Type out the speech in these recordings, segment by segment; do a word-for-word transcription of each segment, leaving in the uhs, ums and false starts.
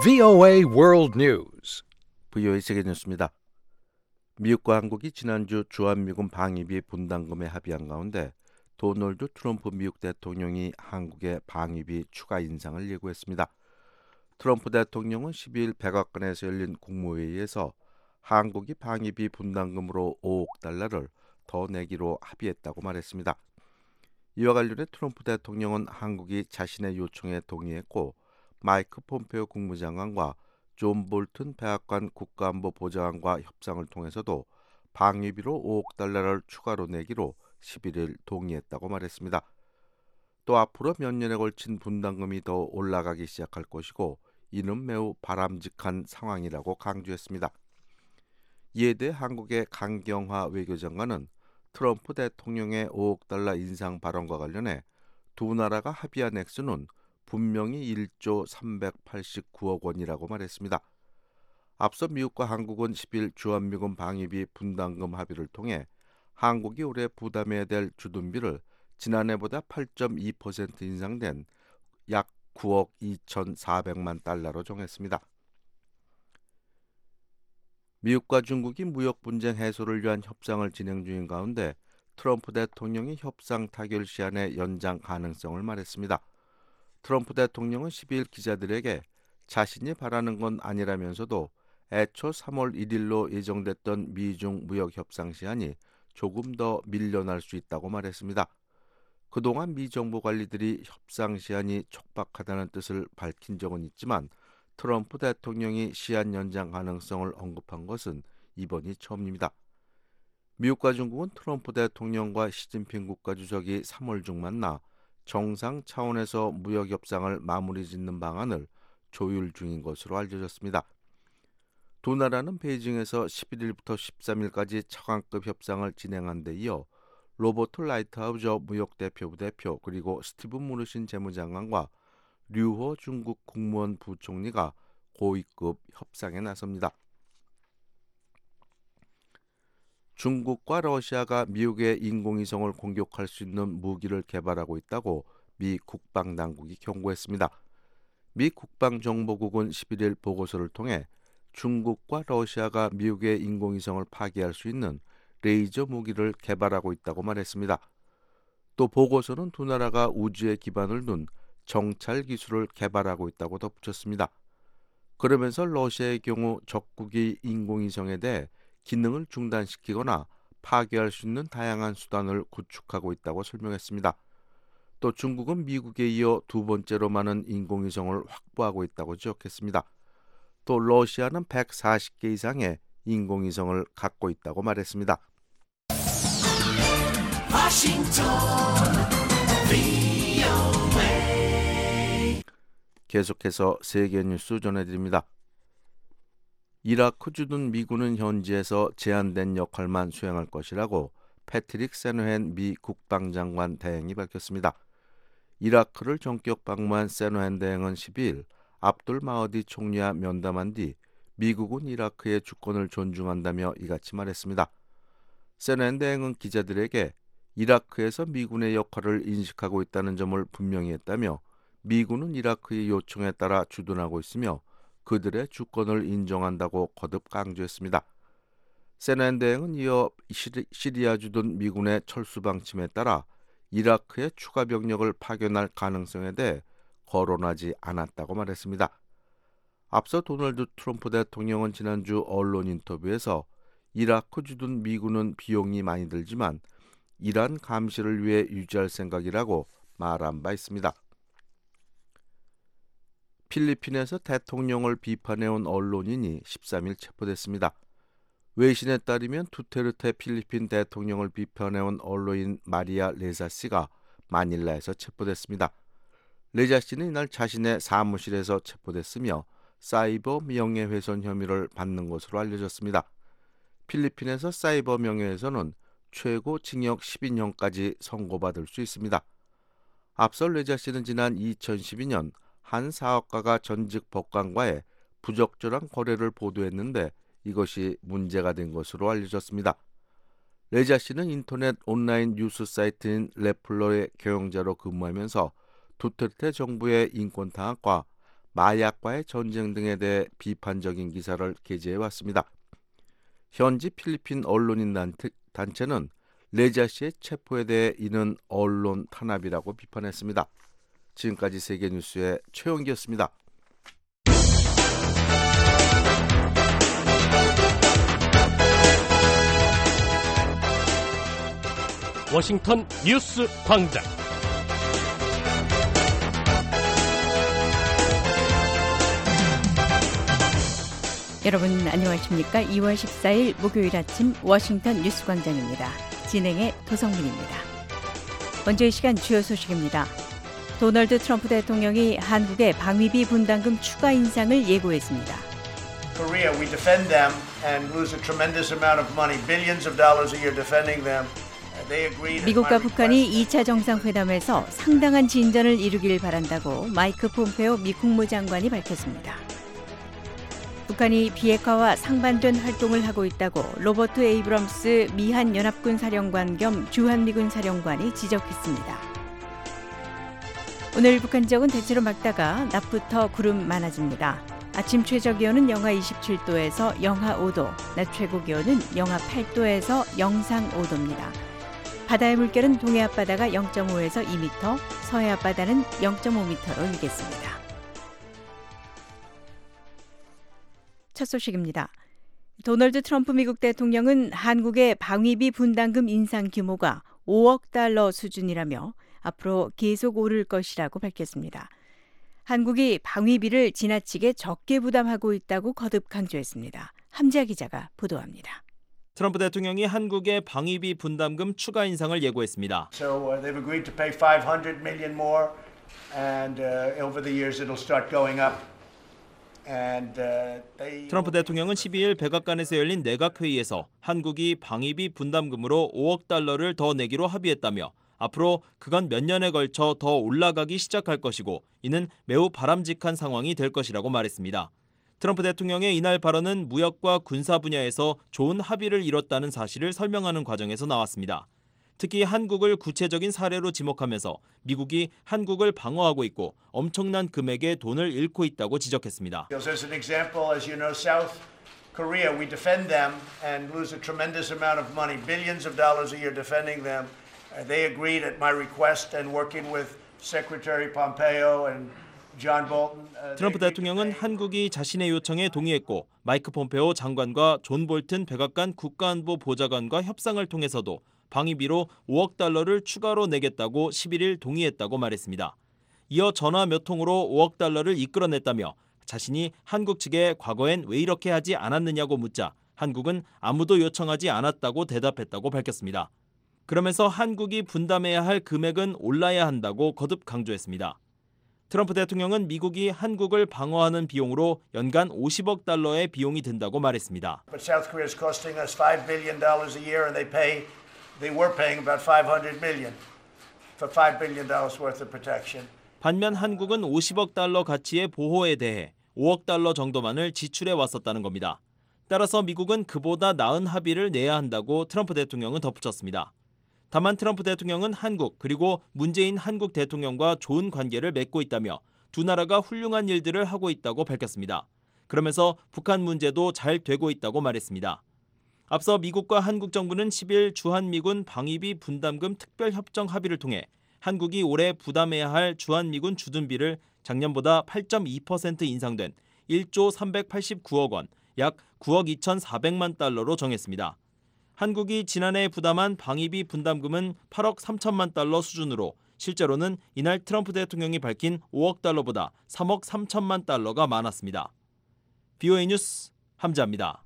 브이오에이 World News. 브이오에이 세계 뉴스입니다. 미국과 한국이 지난주 주한미군 방위비 분담금에 합의한 가운데 도널드 트럼프 미국 대통령이 한국의 방위비 추가 인상을 예고했습니다. 트럼프 대통령은 십이일 백악관에서 열린 국무회의에서 한국이 방위비 분담금으로 오억 달러를 더 내기로 합의했다고 말했습니다. 이와 관련해 트럼프 대통령은 한국이 자신의 요청에 동의했고 마이크 폼페오 국무장관과 존 볼튼 백악관 국가안보 보좌관과 협상을 통해서도 방위비로 오억 달러를 추가로 내기로 십일일 동의했다고 말했습니다. 또 앞으로 몇 년에 걸친 분담금이 더 올라가기 시작할 것이고 이는 매우 바람직한 상황이라고 강조했습니다. 이에 대해 한국의 강경화 외교장관은 트럼프 대통령의 오억 달러 인상 발언과 관련해 두 나라가 합의한 액수는 분명히 일조 삼백팔십구억 원이라고 말했습니다. 앞서 미국과 한국은 십일 주한미군 방위비 분담금 합의를 통해 한국이 올해 부담해야 될 주둔비를 지난해보다 팔 점 이 퍼센트 인상된 약 구억 이천사백만 달러로 정했습니다. 미국과 중국이 무역 분쟁 해소를 위한 협상을 진행 중인 가운데 트럼프 대통령이 협상 타결 시한의 연장 가능성을 말했습니다. 트럼프 대통령은 십이일 기자들에게 자신이 바라는 건 아니라면서도 애초 삼월 일일로 예정됐던 미중 무역 협상 시한이 조금 더 밀려날 수 있다고 말했습니다. 그동안 미 정부 관리들이 협상 시한이 촉박하다는 뜻을 밝힌 적은 있지만 트럼프 대통령이 시한 연장 가능성을 언급한 것은 이번이 처음입니다. 미국과 중국은 트럼프 대통령과 시진핑 국가주석이 삼월 중 만나 정상 차원에서 무역 협상을 마무리 짓는 방안을 조율 중인 것으로 알려졌습니다. 두 나라는 베이징에서 십일일부터 십삼일까지 차관급 협상을 진행한 데 이어 로버트 라이트하우저 무역대표부 대표 그리고 스티브 무르신 재무장관과 류호 중국 국무원 부총리가 고위급 협상에 나섭니다. 중국과 러시아가 미국의 인공위성을 공격할 수 있는 무기를 개발하고 있다고 미 국방당국이 경고했습니다. 미 국방정보국은 십일일 보고서를 통해 중국과 러시아가 미국의 인공위성을 파괴할 수 있는 레이저 무기를 개발하고 있다고 말했습니다. 또 보고서는 두 나라가 우주에 기반을 둔 정찰 기술을 개발하고 있다고 덧붙였습니다. 그러면서 러시아의 경우 적국이 인공위성에 대해 기능을 중단시키거나 파괴할 수 있는 다양한 수단을 구축하고 있다고 설명했습니다. 또 중국은 미국에 이어 두 번째로 많은 인공위성을 확보하고 있다고 지적했습니다. 또 러시아는 백사십 개 이상의 인공위성을 갖고 있다고 말했습니다. 워싱턴 브이오에이 계속해서 세계 뉴스 전해드립니다. 이라크 주둔 미군은 현지에서 제한된 역할만 수행할 것이라고 패트릭 세노헨 미 국방장관 대행이 밝혔습니다. 이라크를 전격 방문한 세노헨 대행은 십이일 압둘 마흐디 총리와 면담한 뒤 미국은 이라크의 주권을 존중한다며 이같이 말했습니다. 세노헨 대행은 기자들에게 이라크에서 미군의 역할을 인식하고 있다는 점을 분명히 했다며 미군은 이라크의 요청에 따라 주둔하고 있으며 그들의 주권을 인정한다고 거듭 강조했습니다. 세노헨 대행은 이어 시리, 시리아 주둔 미군의 철수 방침에 따라 이라크의 추가 병력을 파견할 가능성에 대해 거론하지 않았다고 말했습니다. 앞서 도널드 트럼프 대통령은 지난주 언론 인터뷰에서 이라크 주둔 미군은 비용이 많이 들지만 이란 감시를 위해 유지할 생각이라고 말한 바 있습니다. 필리핀에서 대통령을 비판해온 언론인이 십삼일 체포됐습니다. 외신에 따르면 두테르테 필리핀 대통령을 비판해온 언론인 마리아 레자 씨가 마닐라에서 체포됐습니다. 레자 씨는 이날 자신의 사무실에서 체포됐으며 사이버 명예훼손 혐의를 받는 것으로 알려졌습니다. 필리핀에서 사이버 명예훼손은 최고 징역 십이 년까지 선고받을 수 있습니다. 앞서 레자 씨는 지난 이천십이년 한 사업가가 전직 법관과의 부적절한 거래를 보도했는데 이것이 문제가 된 것으로 알려졌습니다. 레자 씨는 인터넷 온라인 뉴스 사이트인 레플러의 경영자로 근무하면서 두테르테 정부의 인권 탄압과 마약과의 전쟁 등에 대해 비판적인 기사를 게재해 왔습니다. 현지 필리핀 언론인 단체, 단체는 레자 씨의 체포에 대해 이는 언론 탄압이라고 비판했습니다. 지금까지 세계뉴스의 최영기였습니다. 워싱턴 뉴스 광장. 여러분 안녕하십니까? 이월 십사일 목요일 아침 워싱턴 뉴스 광장입니다. 진행의 도성민입니다. 먼저 이 시간 주요 소식입니다. 도널드 트럼프 대통령이 한국의 방위비 분담금 추가 인상을 예고했습니다. Korea, we defend them and lose a tremendous amount of money, billions of dollars a year defending them. They agreed. 미국과 북한이 이 차 정상회담에서 상당한 진전을 이루길 바란다고 마이크 폼페오 미 국무장관이 밝혔습니다. 북한이 비핵화와 상반된 활동을 하고 있다고 로버트 에이브럼스 미한 연합군 사령관 겸 주한미군 사령관이 지적했습니다. 오늘 북한 지역은 대체로 맑다가 낮부터 구름 많아집니다. 아침 최저 기온은 영하 이십칠도에서 영하 오도, 낮 최고 기온은 영하 팔도에서 영상 오도입니다. 바다의 물결은 동해 앞바다가 영점오에서 이 미터, 서해 앞바다는 영점오 미터로 일겠습니다. 첫 소식입니다. 도널드 트럼프 미국 대통령은 한국의 방위비 분담금 인상 규모가 오억 달러 수준이라며 앞으로 계속 오를 것이라고 밝혔습니다. 한국이 방위비를 지나치게 적게 부담하고 있다고 거듭 강조했습니다. 함지아 기자가 보도합니다. 트럼프 대통령이 한국의 방위비 분담금 추가 인상을 예고했습니다. So uh, they've agreed to pay five hundred million more, and uh, over the years it'll start going up. And, uh, they... 트럼프 대통령은 십이일 백악관에서 열린 내각회의에서 한국이 방위비 분담금으로 오억 달러를 더 내기로 합의했다며 앞으로 그간 몇 년에 걸쳐 더 올라가기 시작할 것이고 이는 매우 바람직한 상황이 될 것이라고 말했습니다. 트럼프 대통령의 이날 발언은 무역과 군사 분야에서 좋은 합의를 이뤘다는 사실을 설명하는 과정에서 나왔습니다. 특히 한국을 구체적인 사례로 지목하면서 미국이 한국을 방어하고 있고 엄청난 금액의 돈을 잃고 있다고 지적했습니다. As an example, as you know, South Korea, we defend them and lose a tremendous amount of money, billions of dollars a year defending them. They agreed at my request and working with Secretary Pompeo and John Bolton. 트럼프 대통령은 한국이 자신의 요청에 동의했고 마이크 폼페오 장관과 존 볼튼 백악관 국가안보 보좌관과 협상을 통해서도 방위비로 오억 달러를 추가로 내겠다고 십일일 동의했다고 말했습니다. 이어 전화 몇 통으로 오억 달러를 이끌어냈다며 자신이 한국 측에 과거엔 왜 이렇게 하지 않았느냐고 묻자 한국은 아무도 요청하지 않았다고 대답했다고 밝혔습니다. 그러면서 한국이 분담해야 할 금액은 올라야 한다고 거듭 강조했습니다. 트럼프 대통령은 미국이 한국을 방어하는 비용으로 연간 오십억 달러의 비용이 든다고 말했습니다. But South Korea is costing us five billion dollars a year and they pay they were paying about five hundred million for five billion dollars worth of protection. 반면 한국은 오십억 달러 가치의 보호에 대해 오억 달러 정도만을 지출해 왔었다는 겁니다. 따라서 미국은 그보다 나은 합의를 내야 한다고 트럼프 대통령은 덧붙였습니다. 다만 트럼프 대통령은 한국 그리고 문재인 한국 대통령과 좋은 관계를 맺고 있다며 두 나라가 훌륭한 일들을 하고 있다고 밝혔습니다. 그러면서 북한 문제도 잘 되고 있다고 말했습니다. 앞서 미국과 한국 정부는 십일 주한미군 방위비 분담금 특별협정 합의를 통해 한국이 올해 부담해야 할 주한미군 주둔비를 작년보다 팔 점 이 퍼센트 인상된 일조 삼백팔십구억 원, 약 구억 이천사백만 달러로 정했습니다. 한국이 지난해 부담한 방위비 분담금은 팔억 삼천만 달러 수준으로 실제로는 이날 트럼프 대통령이 밝힌 오억 달러보다 삼억 삼천만 달러가 많았습니다. 비오에이 뉴스 함자입니다.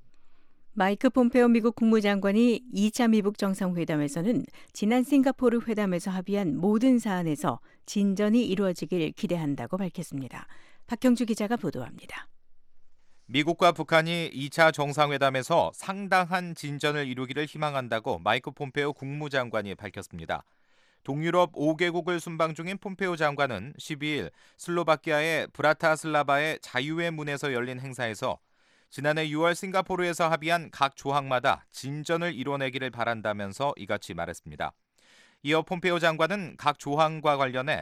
마이크 폼페오 미국 국무장관이 이 차 미북 정상회담에서는 지난 싱가포르 회담에서 합의한 모든 사안에서 진전이 이루어지길 기대한다고 밝혔습니다. 박형주 기자가 보도합니다. 미국과 북한이 이 차 정상회담에서 상당한 진전을 이루기를 희망한다고 마이크 폼페오 국무장관이 밝혔습니다. 동유럽 오 개국을 순방 중인 폼페오 장관은 십이일 슬로바키아의 브라타슬라바의 자유의 문에서 열린 행사에서 지난해 유월 싱가포르에서 합의한 각 조항마다 진전을 이뤄내기를 바란다면서 이같이 말했습니다. 이어 폼페오 장관은 각 조항과 관련해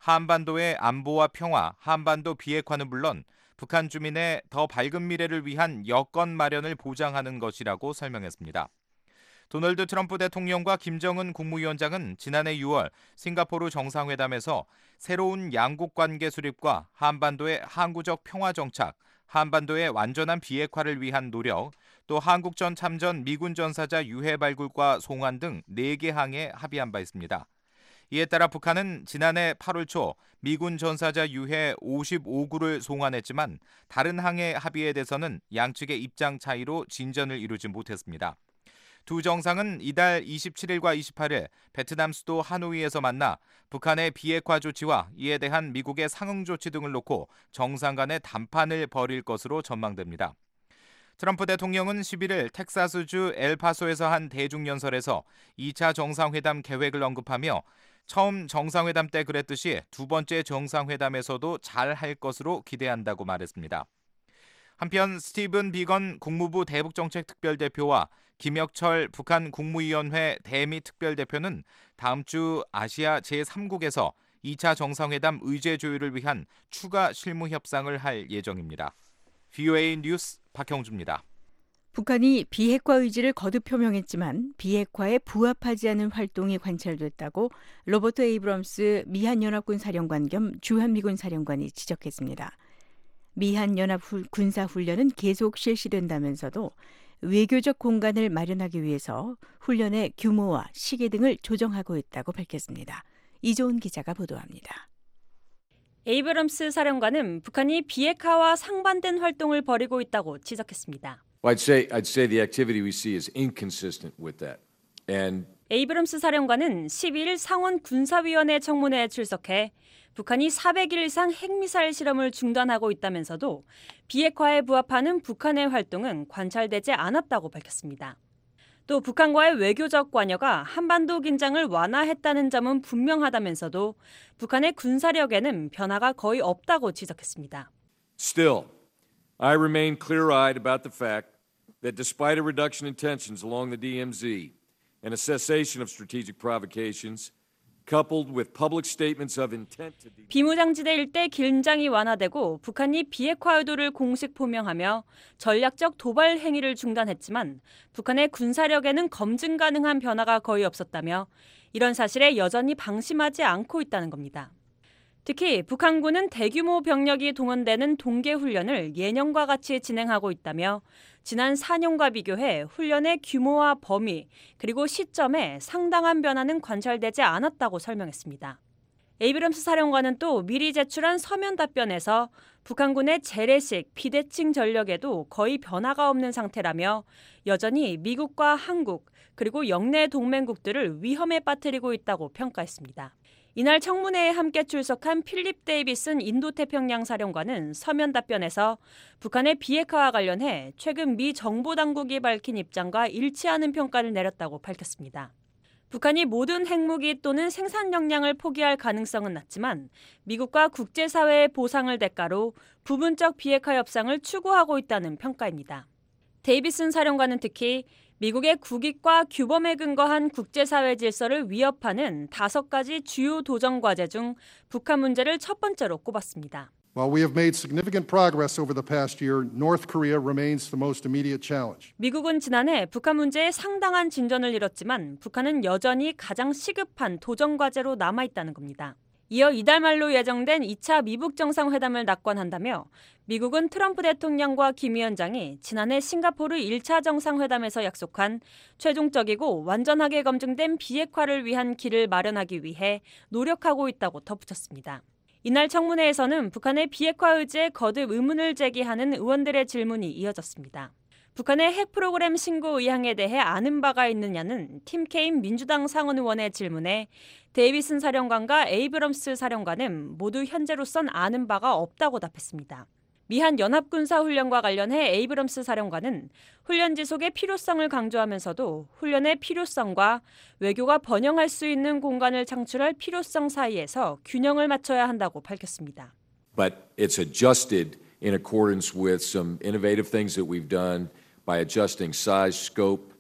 한반도의 안보와 평화, 한반도 비핵화는 물론 북한 주민의 더 밝은 미래를 위한 여건 마련을 보장하는 것이라고 설명했습니다. 도널드 트럼프 대통령과 김정은 국무위원장은 지난해 유월 싱가포르 정상회담에서 새로운 양국 관계 수립과 한반도의 항구적 평화 정착, 한반도의 완전한 비핵화를 위한 노력, 또 한국전 참전 미군 전사자 유해 발굴과 송환 등 네 개 항에 합의한 바 있습니다. 이에 따라 북한은 지난해 팔월 초 미군 전사자 유해 오십오 구를 송환했지만 다른 항의 합의에 대해서는 양측의 입장 차이로 진전을 이루지 못했습니다. 두 정상은 이달 이십칠일과 이십팔일 베트남 수도 하노이에서 만나 북한의 비핵화 조치와 이에 대한 미국의 상응 조치 등을 놓고 정상 간의 담판을 벌일 것으로 전망됩니다. 트럼프 대통령은 십일일 텍사스주 엘파소에서 한 대중연설에서 이 차 정상회담 계획을 언급하며 처음 정상회담 때 그랬듯이 두 번째 정상회담에서도 잘 할 것으로 기대한다고 말했습니다. 한편 스티븐 비건 국무부 대북정책특별대표와 김혁철 북한 국무위원회 대미 특별대표는 다음 주 아시아 제삼국에서 이 차 정상회담 의제 조율을 위한 추가 실무 협상을 할 예정입니다. 브이오에이 뉴스 박형주입니다. 북한이 비핵화 의지를 거듭 표명했지만 비핵화에 부합하지 않은 활동이 관찰됐다고 로버트 에이브럼스 미한연합군 사령관 겸 주한미군 사령관이 지적했습니다. 미한연합 군사훈련은 계속 실시된다면서도 외교적 공간을 마련하기 위해서 훈련의 규모와 시기 등을 조정하고 있다고 밝혔습니다. 이조은 기자가 보도합니다. 에이브럼스 사령관은 북한이 비핵화와 상반된 활동을 벌이고 있다고 지적했습니다. Well, I'd say I'd say the activity we see is inconsistent with that. And 에이브럼스 사령관은 십이일 상원 군사위원회 청문회에 출석해 북한이 사백 일 이상 핵미사일 실험을 중단하고 있다면서도 비핵화에 부합하는 북한의 활동은 관찰되지 않았다고 밝혔습니다. 또 북한과의 외교적 관여가 한반도 긴장을 완화했다는 점은 분명하다면서도 북한의 군사력에는 변화가 거의 없다고 지적했습니다. still, I remain clear-eyed about the fact that despite a reduction in tensions along the D M Z and a cessation of strategic provocations, coupled with public statements of intent to 비무장지대 일대 긴장이 완화되고 북한이 비핵화 의도를 공식 표명하며 전략적 도발 행위를 중단했지만 북한의 군사력에는 검증 가능한 변화가 거의 없었다며 이런 사실에 여전히 방심하지 않고 있다는 겁니다. 특히 북한군은 대규모 병력이 동원되는 동계훈련을 예년과 같이 진행하고 있다며 지난 사 년과 비교해 훈련의 규모와 범위 그리고 시점에 상당한 변화는 관찰되지 않았다고 설명했습니다. 에이브럼스 사령관은 또 미리 제출한 서면 답변에서 북한군의 재래식 비대칭 전력에도 거의 변화가 없는 상태라며 여전히 미국과 한국 그리고 영내 동맹국들을 위험에 빠뜨리고 있다고 평가했습니다. 이날 청문회에 함께 출석한 필립 데이비슨 인도태평양 사령관은 서면 답변에서 북한의 비핵화와 관련해 최근 미 정보당국이 밝힌 입장과 일치하는 평가를 내렸다고 밝혔습니다. 북한이 모든 핵무기 또는 생산 역량을 포기할 가능성은 낮지만 미국과 국제사회의 보상을 대가로 부분적 비핵화 협상을 추구하고 있다는 평가입니다. 데이비슨 사령관은 특히 미국의 국익과 규범에 근거한 국제사회 질서를 위협하는 다섯 가지 주요 도전 과제 중 북한 문제를 첫 번째로 꼽았습니다. While we have made significant progress over the past year, North Korea remains the most immediate challenge. 미국은 지난해 북한 문제에 상당한 진전을 이뤘지만 북한은 여전히 가장 시급한 도전 과제로 남아있다는 겁니다. 이어 이달 말로 예정된 이 차 미북 정상회담을 낙관한다며 미국은 트럼프 대통령과 김 위원장이 지난해 싱가포르 일 차 정상회담에서 약속한 최종적이고 완전하게 검증된 비핵화를 위한 길을 마련하기 위해 노력하고 있다고 덧붙였습니다. 이날 청문회에서는 북한의 비핵화 의지에 거듭 의문을 제기하는 의원들의 질문이 이어졌습니다. 북한의 핵 프로그램 신고 의향에 대해 아는 바가 있느냐는 팀 케인 민주당 상원 의원의 질문에 데이비슨 사령관과 에이브럼스 사령관은 모두 현재로선 아는 바가 없다고 답했습니다. 미한 연합군사훈련과 관련해 에이브럼스 사령관은 훈련 지속의 필요성을 강조하면서도 훈련의 필요성과 외교가 번영할 수 있는 공간을 창출할 필요성 사이에서 균형을 맞춰야 한다고 밝혔습니다. But it's adjusted in accordance with some innovative things that we've done by adjusting size, scope,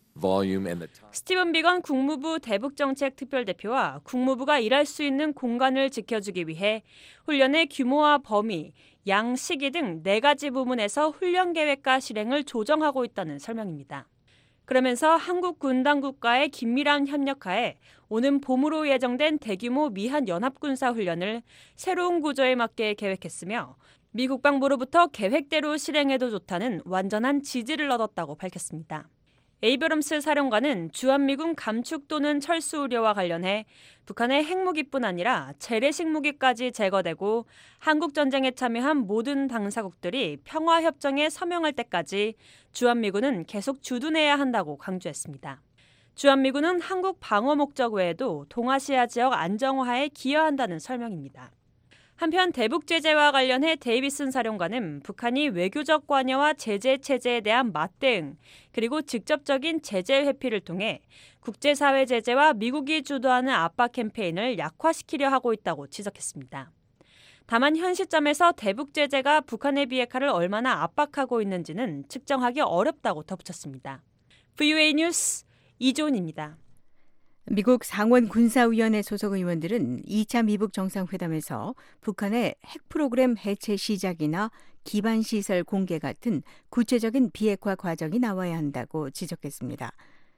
volume and the time. 스티븐 비건 국무부 대북정책 특별대표와 국무부가 일할 수 있는 공간을 지켜주기 위해 훈련의 규모와 범위, 양 시기 등 네 가지 부문에서 훈련 계획과 실행을 조정하고 있다는 설명입니다. 그러면서 한국 군 당국과의 긴밀한 협력하에 오는 봄으로 예정된 대규모 미한 연합군사 훈련을 새로운 구조에 맞게 계획했으며 미 국방부로부터 계획대로 실행해도 좋다는 완전한 지지를 얻었다고 밝혔습니다. 에이브럼스 사령관은 주한미군 감축 또는 철수 우려와 관련해 북한의 핵무기뿐 아니라 재래식 무기까지 제거되고 한국전쟁에 참여한 모든 당사국들이 평화협정에 서명할 때까지 주한미군은 계속 주둔해야 한다고 강조했습니다. 주한미군은 한국 방어 목적 외에도 동아시아 지역 안정화에 기여한다는 설명입니다. 한편 대북 제재와 관련해 데이비슨 사령관은 북한이 외교적 관여와 제재 체제에 대한 맞대응 그리고 직접적인 제재 회피를 통해 국제사회 제재와 미국이 주도하는 압박 캠페인을 약화시키려 하고 있다고 지적했습니다. 다만 현 시점에서 대북 제재가 북한의 비핵화를 얼마나 압박하고 있는지는 측정하기 어렵다고 덧붙였습니다. 브이오에이 뉴스 이조은입니다. 미국 상원 군사위원회 소속 의원들은 이 차 미북 정상회담에서 북한의 핵 프로그램 해체 시작이나 기반시설 공개 같은 구체적인 비핵화 과정이 나와야 한다고 지적했습니다.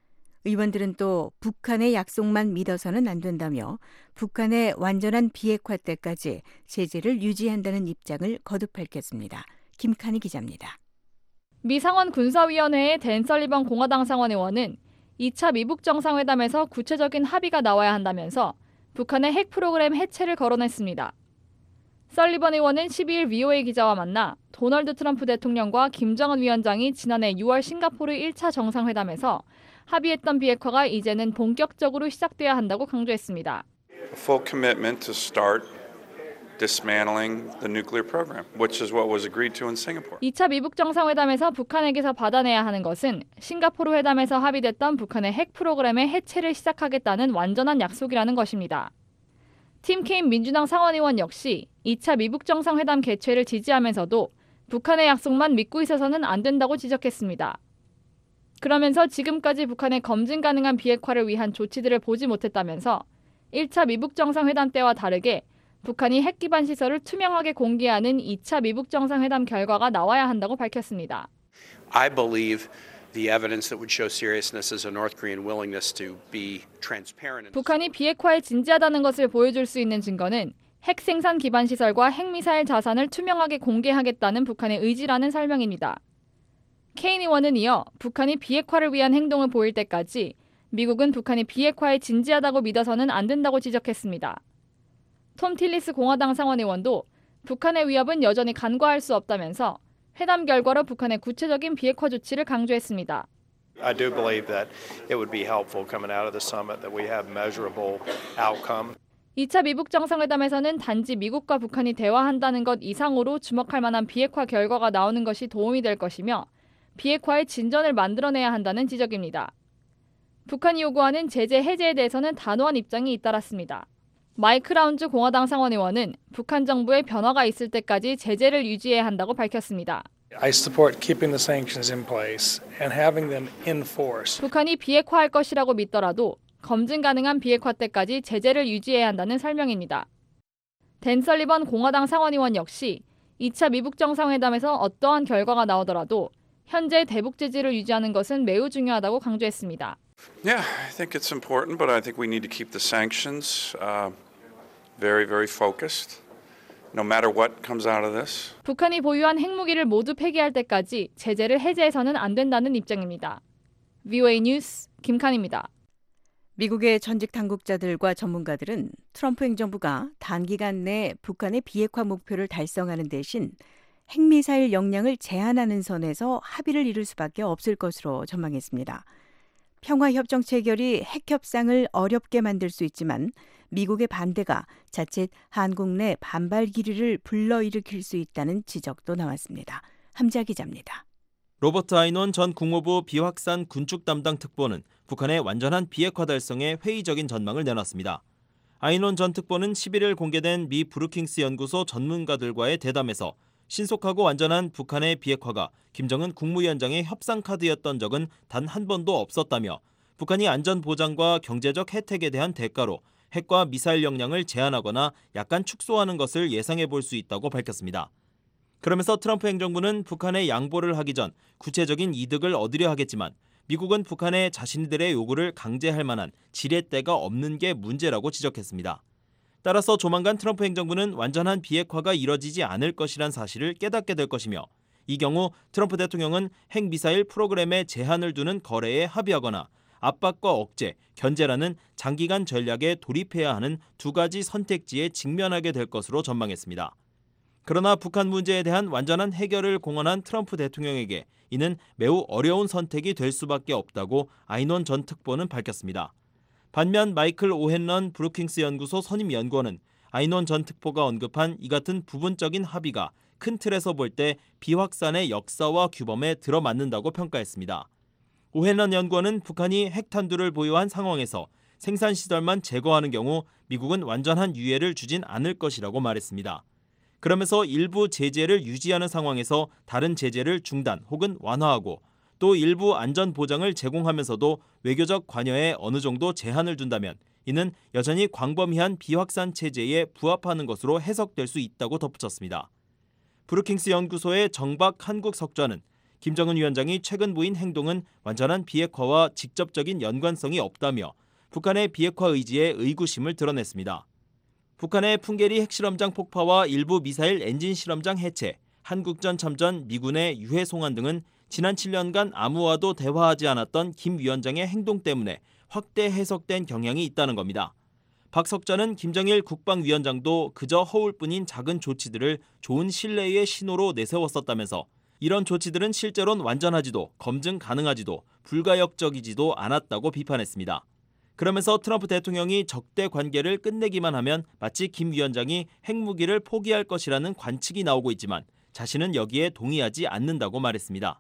의원들은 또 북한의 약속만 믿어서는 안 된다며 북한의 완전한 비핵화 때까지 제재를 유지한다는 입장을 거듭 밝혔습니다. 김칸희 기자입니다. 미 상원 군사위원회의 댄 설리번 공화당 상원 의원은 이 차 미북 정상회담에서 구체적인 합의가 나와야 한다면서 북한의 핵 프로그램 해체를 거론했습니다. 설리번 의원은 십이일 브이오에이 기자와 만나 도널드 트럼프 대통령과 김정은 위원장이 지난해 유월 싱가포르 일 차 정상회담에서 합의했던 비핵화가 이제는 본격적으로 시작돼야 한다고 강조했습니다. Full commitment to start dismantling the nuclear program, which is what was agreed to in Singapore. 이 차 미북 정상회담에서 북한에게서 받아내야 하는 것은 싱가포르 회담에서 합의됐던 북한의 핵 프로그램의 해체를 시작하겠다는 완전한 약속이라는 것입니다. 팀 케인 민주당 상원의원 역시 이 차 미북 정상회담 개최를 지지하면서도 북한의 약속만 믿고 있어서는 안 된다고 지적했습니다. 그러면서 지금까지 북한의 검증 가능한 비핵화를 위한 조치들을 보지 못했다면서 일 차 미북 정상회담 때와 다르게 북한이 핵 기반 시설을 투명하게 공개하는 이 차 미북 정상회담 결과가 나와야 한다고 밝혔습니다. I believe the evidence that would show seriousness is a North Korean willingness to be transparent. 북한이 비핵화에 진지하다는 것을 보여줄 수 있는 증거는 핵 생산 기반 시설과 핵미사일 자산을 투명하게 공개하겠다는 북한의 의지라는 설명입니다. 케인 의원은 이어 북한이 비핵화를 위한 행동을 보일 때까지 미국은 북한이 비핵화에 진지하다고 믿어서는 안 된다고 지적했습니다. 톰 틸리스 공화당 상원의원도 북한의 위협은 여전히 간과할 수 없다면서 회담 결과로 북한의 구체적인 비핵화 조치를 강조했습니다. I do believe that it would be helpful coming out of the summit that we have measurable outcome. 이 차 미북 정상회담에서는 단지 미국과 북한이 대화한다는 것 이상으로 주목할 만한 비핵화 결과가 나오는 것이 도움이 될 것이며 비핵화의 진전을 만들어내야 한다는 지적입니다. 북한이 요구하는 제재 해제에 대해서는 단호한 입장이 잇따랐습니다. 마이크 라운즈 공화당 상원의원은 북한 정부의 변화가 있을 때까지 제재를 유지해야 한다고 밝혔습니다. I support keeping the sanctions in place and having them enforced. 북한이 비핵화할 것이라고 믿더라도 검증 가능한 비핵화 때까지 제재를 유지해야 한다는 설명입니다. 댄 설리번 공화당 상원의원 역시 이 차 미북 정상회담에서 어떠한 결과가 나오더라도 현재 대북 제재를 유지하는 것은 매우 중요하다고 강조했습니다. Yeah, I think it's important, but I think we need to keep the sanctions uh, very, very focused, no matter what comes out of this. 북한이 보유한 핵무기를 모두 폐기할 때까지 제재를 해제해서는 안 된다는 입장입니다. 브이오에이 뉴스 김칸입니다. 미국의 전직 당국자들과 전문가들은 트럼프 행정부가 단기간 내 북한의 비핵화 목표를 달성하는 대신 핵미사일 역량을 제한하는 선에서 합의를 이룰 수밖에 없을 것으로 전망했습니다. 평화협정 체결이 핵협상을 어렵게 만들 수 있지만 미국의 반대가 자칫 한국 내 반발 기류를 불러일으킬 수 있다는 지적도 나왔습니다. 함지아 기자입니다. 로버트 아이논 전 국무부 비확산 군축 담당 특보는 북한의 완전한 비핵화 달성에 회의적인 전망을 내놨습니다. 아이논 전 특보는 십일일 공개된 미 브루킹스 연구소 전문가들과의 대담에서 신속하고 완전한 북한의 비핵화가 김정은 국무위원장의 협상 카드였던 적은 단 한 번도 없었다며 북한이 안전 보장과 경제적 혜택에 대한 대가로 핵과 미사일 역량을 제한하거나 약간 축소하는 것을 예상해 볼 수 있다고 밝혔습니다. 그러면서 트럼프 행정부는 북한에 양보를 하기 전 구체적인 이득을 얻으려 하겠지만 미국은 북한의 자신들의 요구를 강제할 만한 지렛대가 없는 게 문제라고 지적했습니다. 따라서 조만간 트럼프 행정부는 완전한 비핵화가 이뤄지지 않을 것이란 사실을 깨닫게 될 것이며 이 경우 트럼프 대통령은 핵미사일 프로그램에 제한을 두는 거래에 합의하거나 압박과 억제, 견제라는 장기간 전략에 돌입해야 하는 두 가지 선택지에 직면하게 될 것으로 전망했습니다. 그러나 북한 문제에 대한 완전한 해결을 공언한 트럼프 대통령에게 이는 매우 어려운 선택이 될 수밖에 없다고 아이논 전 특보는 밝혔습니다. 반면 마이클 오헨런 브루킹스 연구소 선임 연구원은 아이논 전 특보가 언급한 이 같은 부분적인 합의가 큰 틀에서 볼 때 비확산의 역사와 규범에 들어맞는다고 평가했습니다. 오헨런 연구원은 북한이 핵탄두를 보유한 상황에서 생산시설만 제거하는 경우 미국은 완전한 유예를 주진 않을 것이라고 말했습니다. 그러면서 일부 제재를 유지하는 상황에서 다른 제재를 중단 혹은 완화하고 또 일부 안전 보장을 제공하면서도 외교적 관여에 어느 정도 제한을 둔다면 이는 여전히 광범위한 비확산 체제에 부합하는 것으로 해석될 수 있다고 덧붙였습니다. 브루킹스 연구소의 정박 한국 석좌는 김정은 위원장이 최근 보인 행동은 완전한 비핵화와 직접적인 연관성이 없다며 북한의 비핵화 의지에 의구심을 드러냈습니다. 북한의 풍계리 핵실험장 폭파와 일부 미사일 엔진 실험장 해체, 한국전 참전 미군의 유해 송환 등은 지난 칠 년간 아무와도 대화하지 않았던 김 위원장의 행동 때문에 확대 해석된 경향이 있다는 겁니다. 박 석좌는 김정일 국방위원장도 그저 허울뿐인 작은 조치들을 좋은 신뢰의 신호로 내세웠었다면서 이런 조치들은 실제로는 완전하지도 검증 가능하지도 불가역적이지도 않았다고 비판했습니다. 그러면서 트럼프 대통령이 적대 관계를 끝내기만 하면 마치 김 위원장이 핵무기를 포기할 것이라는 관측이 나오고 있지만 자신은 여기에 동의하지 않는다고 말했습니다.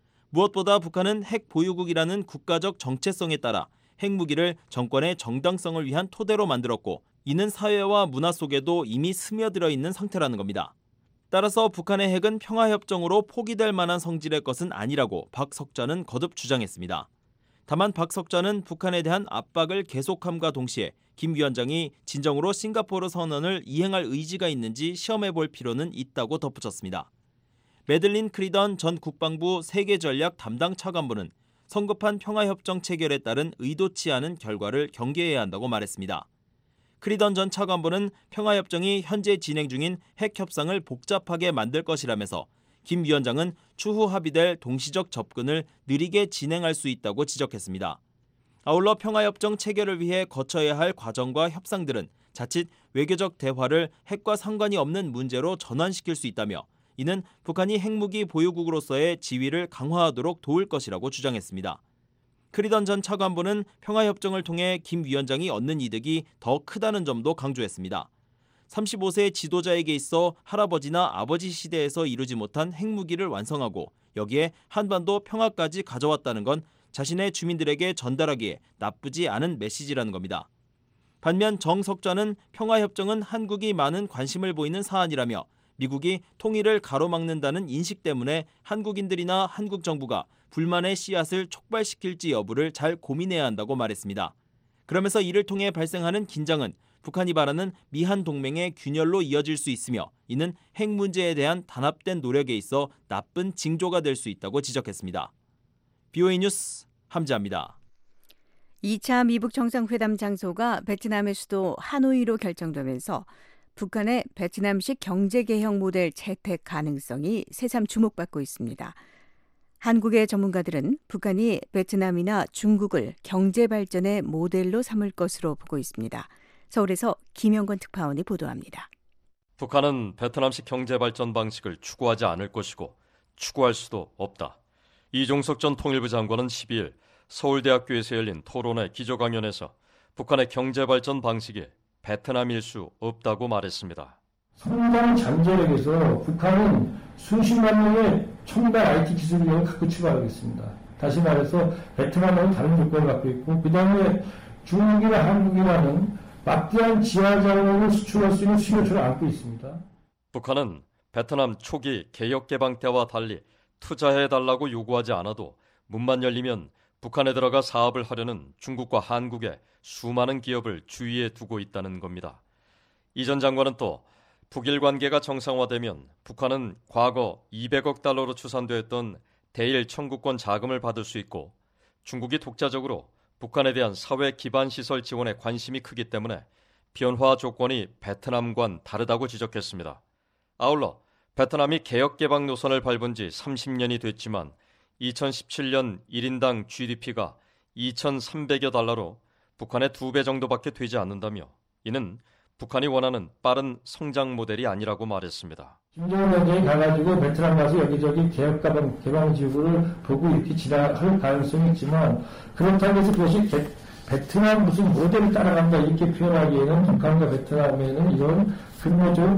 무엇보다 북한은 핵 보유국이라는 국가적 정체성에 따라 핵무기를 정권의 정당성을 위한 토대로 만들었고 이는 사회와 문화 속에도 이미 스며들어 있는 상태라는 겁니다. 따라서 북한의 핵은 평화협정으로 포기될 만한 성질의 것은 아니라고 박 석좌는 거듭 주장했습니다. 다만 박 석좌는 북한에 대한 압박을 계속함과 동시에 김 위원장이 진정으로 싱가포르 선언을 이행할 의지가 있는지 시험해볼 필요는 있다고 덧붙였습니다. 매들린 크리던 전 국방부 세계전략 담당 차관보는 성급한 평화협정 체결에 따른 의도치 않은 결과를 경계해야 한다고 말했습니다. 크리던 전 차관보는 평화협정이 현재 진행 중인 핵협상을 복잡하게 만들 것이라면서 김 위원장은 추후 합의될 동시적 접근을 느리게 진행할 수 있다고 지적했습니다. 아울러 평화협정 체결을 위해 거쳐야 할 과정과 협상들은 자칫 외교적 대화를 핵과 상관이 없는 문제로 전환시킬 수 있다며 이는 북한이 핵무기 보유국으로서의 지위를 강화하도록 도울 것이라고 주장했습니다. 크리던 전 차관보는 평화협정을 통해 김 위원장이 얻는 이득이 더 크다는 점도 강조했습니다. 삼십오 세 지도자에게 있어 할아버지나 아버지 시대에서 이루지 못한 핵무기를 완성하고 여기에 한반도 평화까지 가져왔다는 건 자신의 주민들에게 전달하기에 나쁘지 않은 메시지라는 겁니다. 반면 정 석좌는 평화협정은 한국이 많은 관심을 보이는 사안이라며 미국이 통일을 가로막는다는 인식 때문에 한국인들이나 한국 정부가 불만의 씨앗을 촉발시킬지 여부를 잘 고민해야 한다고 말했습니다. 그러면서 이를 통해 발생하는 긴장은 북한이 바라는 미한 동맹의 균열로 이어질 수 있으며 이는 핵 문제에 대한 단합된 노력에 있어 나쁜 징조가 될 수 있다고 지적했습니다. 비오에이 뉴스 함지아입니다. 이 차 미북 정상회담 장소가 베트남의 수도 하노이로 결정되면서 북한의 베트남식 경제개혁 모델 채택 가능성이 새삼 주목받고 있습니다. 한국의 전문가들은 북한이 베트남이나 중국을 경제발전의 모델로 삼을 것으로 보고 있습니다. 서울에서 김영건 특파원이 보도합니다. 북한은 베트남식 경제발전 방식을 추구하지 않을 것이고 추구할 수도 없다. 이종석 전 통일부 장관은 십이 일 서울대학교에서 열린 토론회 기조강연에서 북한의 경제발전 방식이 베트남일 수 없다고 말했습니다. 성장 잠재력에서 북한은 수십만 명의 첨단 아이티 기술력을 갖고 출발하겠습니다. 다시 말해서 베트남하고 다른 조건을 갖고 있고 그 다음에 중국이나 한국이라는 막대한 지하 자원을 수출할 수 있는 수요처를 안고 있습니다. 북한은 베트남 초기 개혁개방 때와 달리 투자해달라고 요구하지 않아도 문만 열리면 북한에 들어가 사업을 하려는 중국과 한국의 수많은 기업을 주위에 두고 있다는 겁니다. 이 전 장관은 또 북일 관계가 정상화되면 북한은 과거 이백억 달러로 추산되었던 대일 청구권 자금을 받을 수 있고 중국이 독자적으로 북한에 대한 사회 기반 시설 지원에 관심이 크기 때문에 변화 조건이 베트남과는 다르다고 지적했습니다. 아울러 베트남이 개혁개방 노선을 밟은 지 삼십 년이 됐지만 이천십칠 년 일 인당 지디피가 이천삼백여 달러로 북한의 두 배 정도밖에 되지 않는다며 이는 북한이 원하는 빠른 성장 모델이 아니라고 말했습니다. 김정은 위원장이 가가지고 베트남 가서 여기저기 개혁개방 개방 지구를 보고 이렇게 지나갈 가능성이 있지만 그렇다고 해서 그것이 개, 베트남 무슨 모델을 따라간다 이렇게 표현하기에는 북한과 베트남에는 이런 근본적인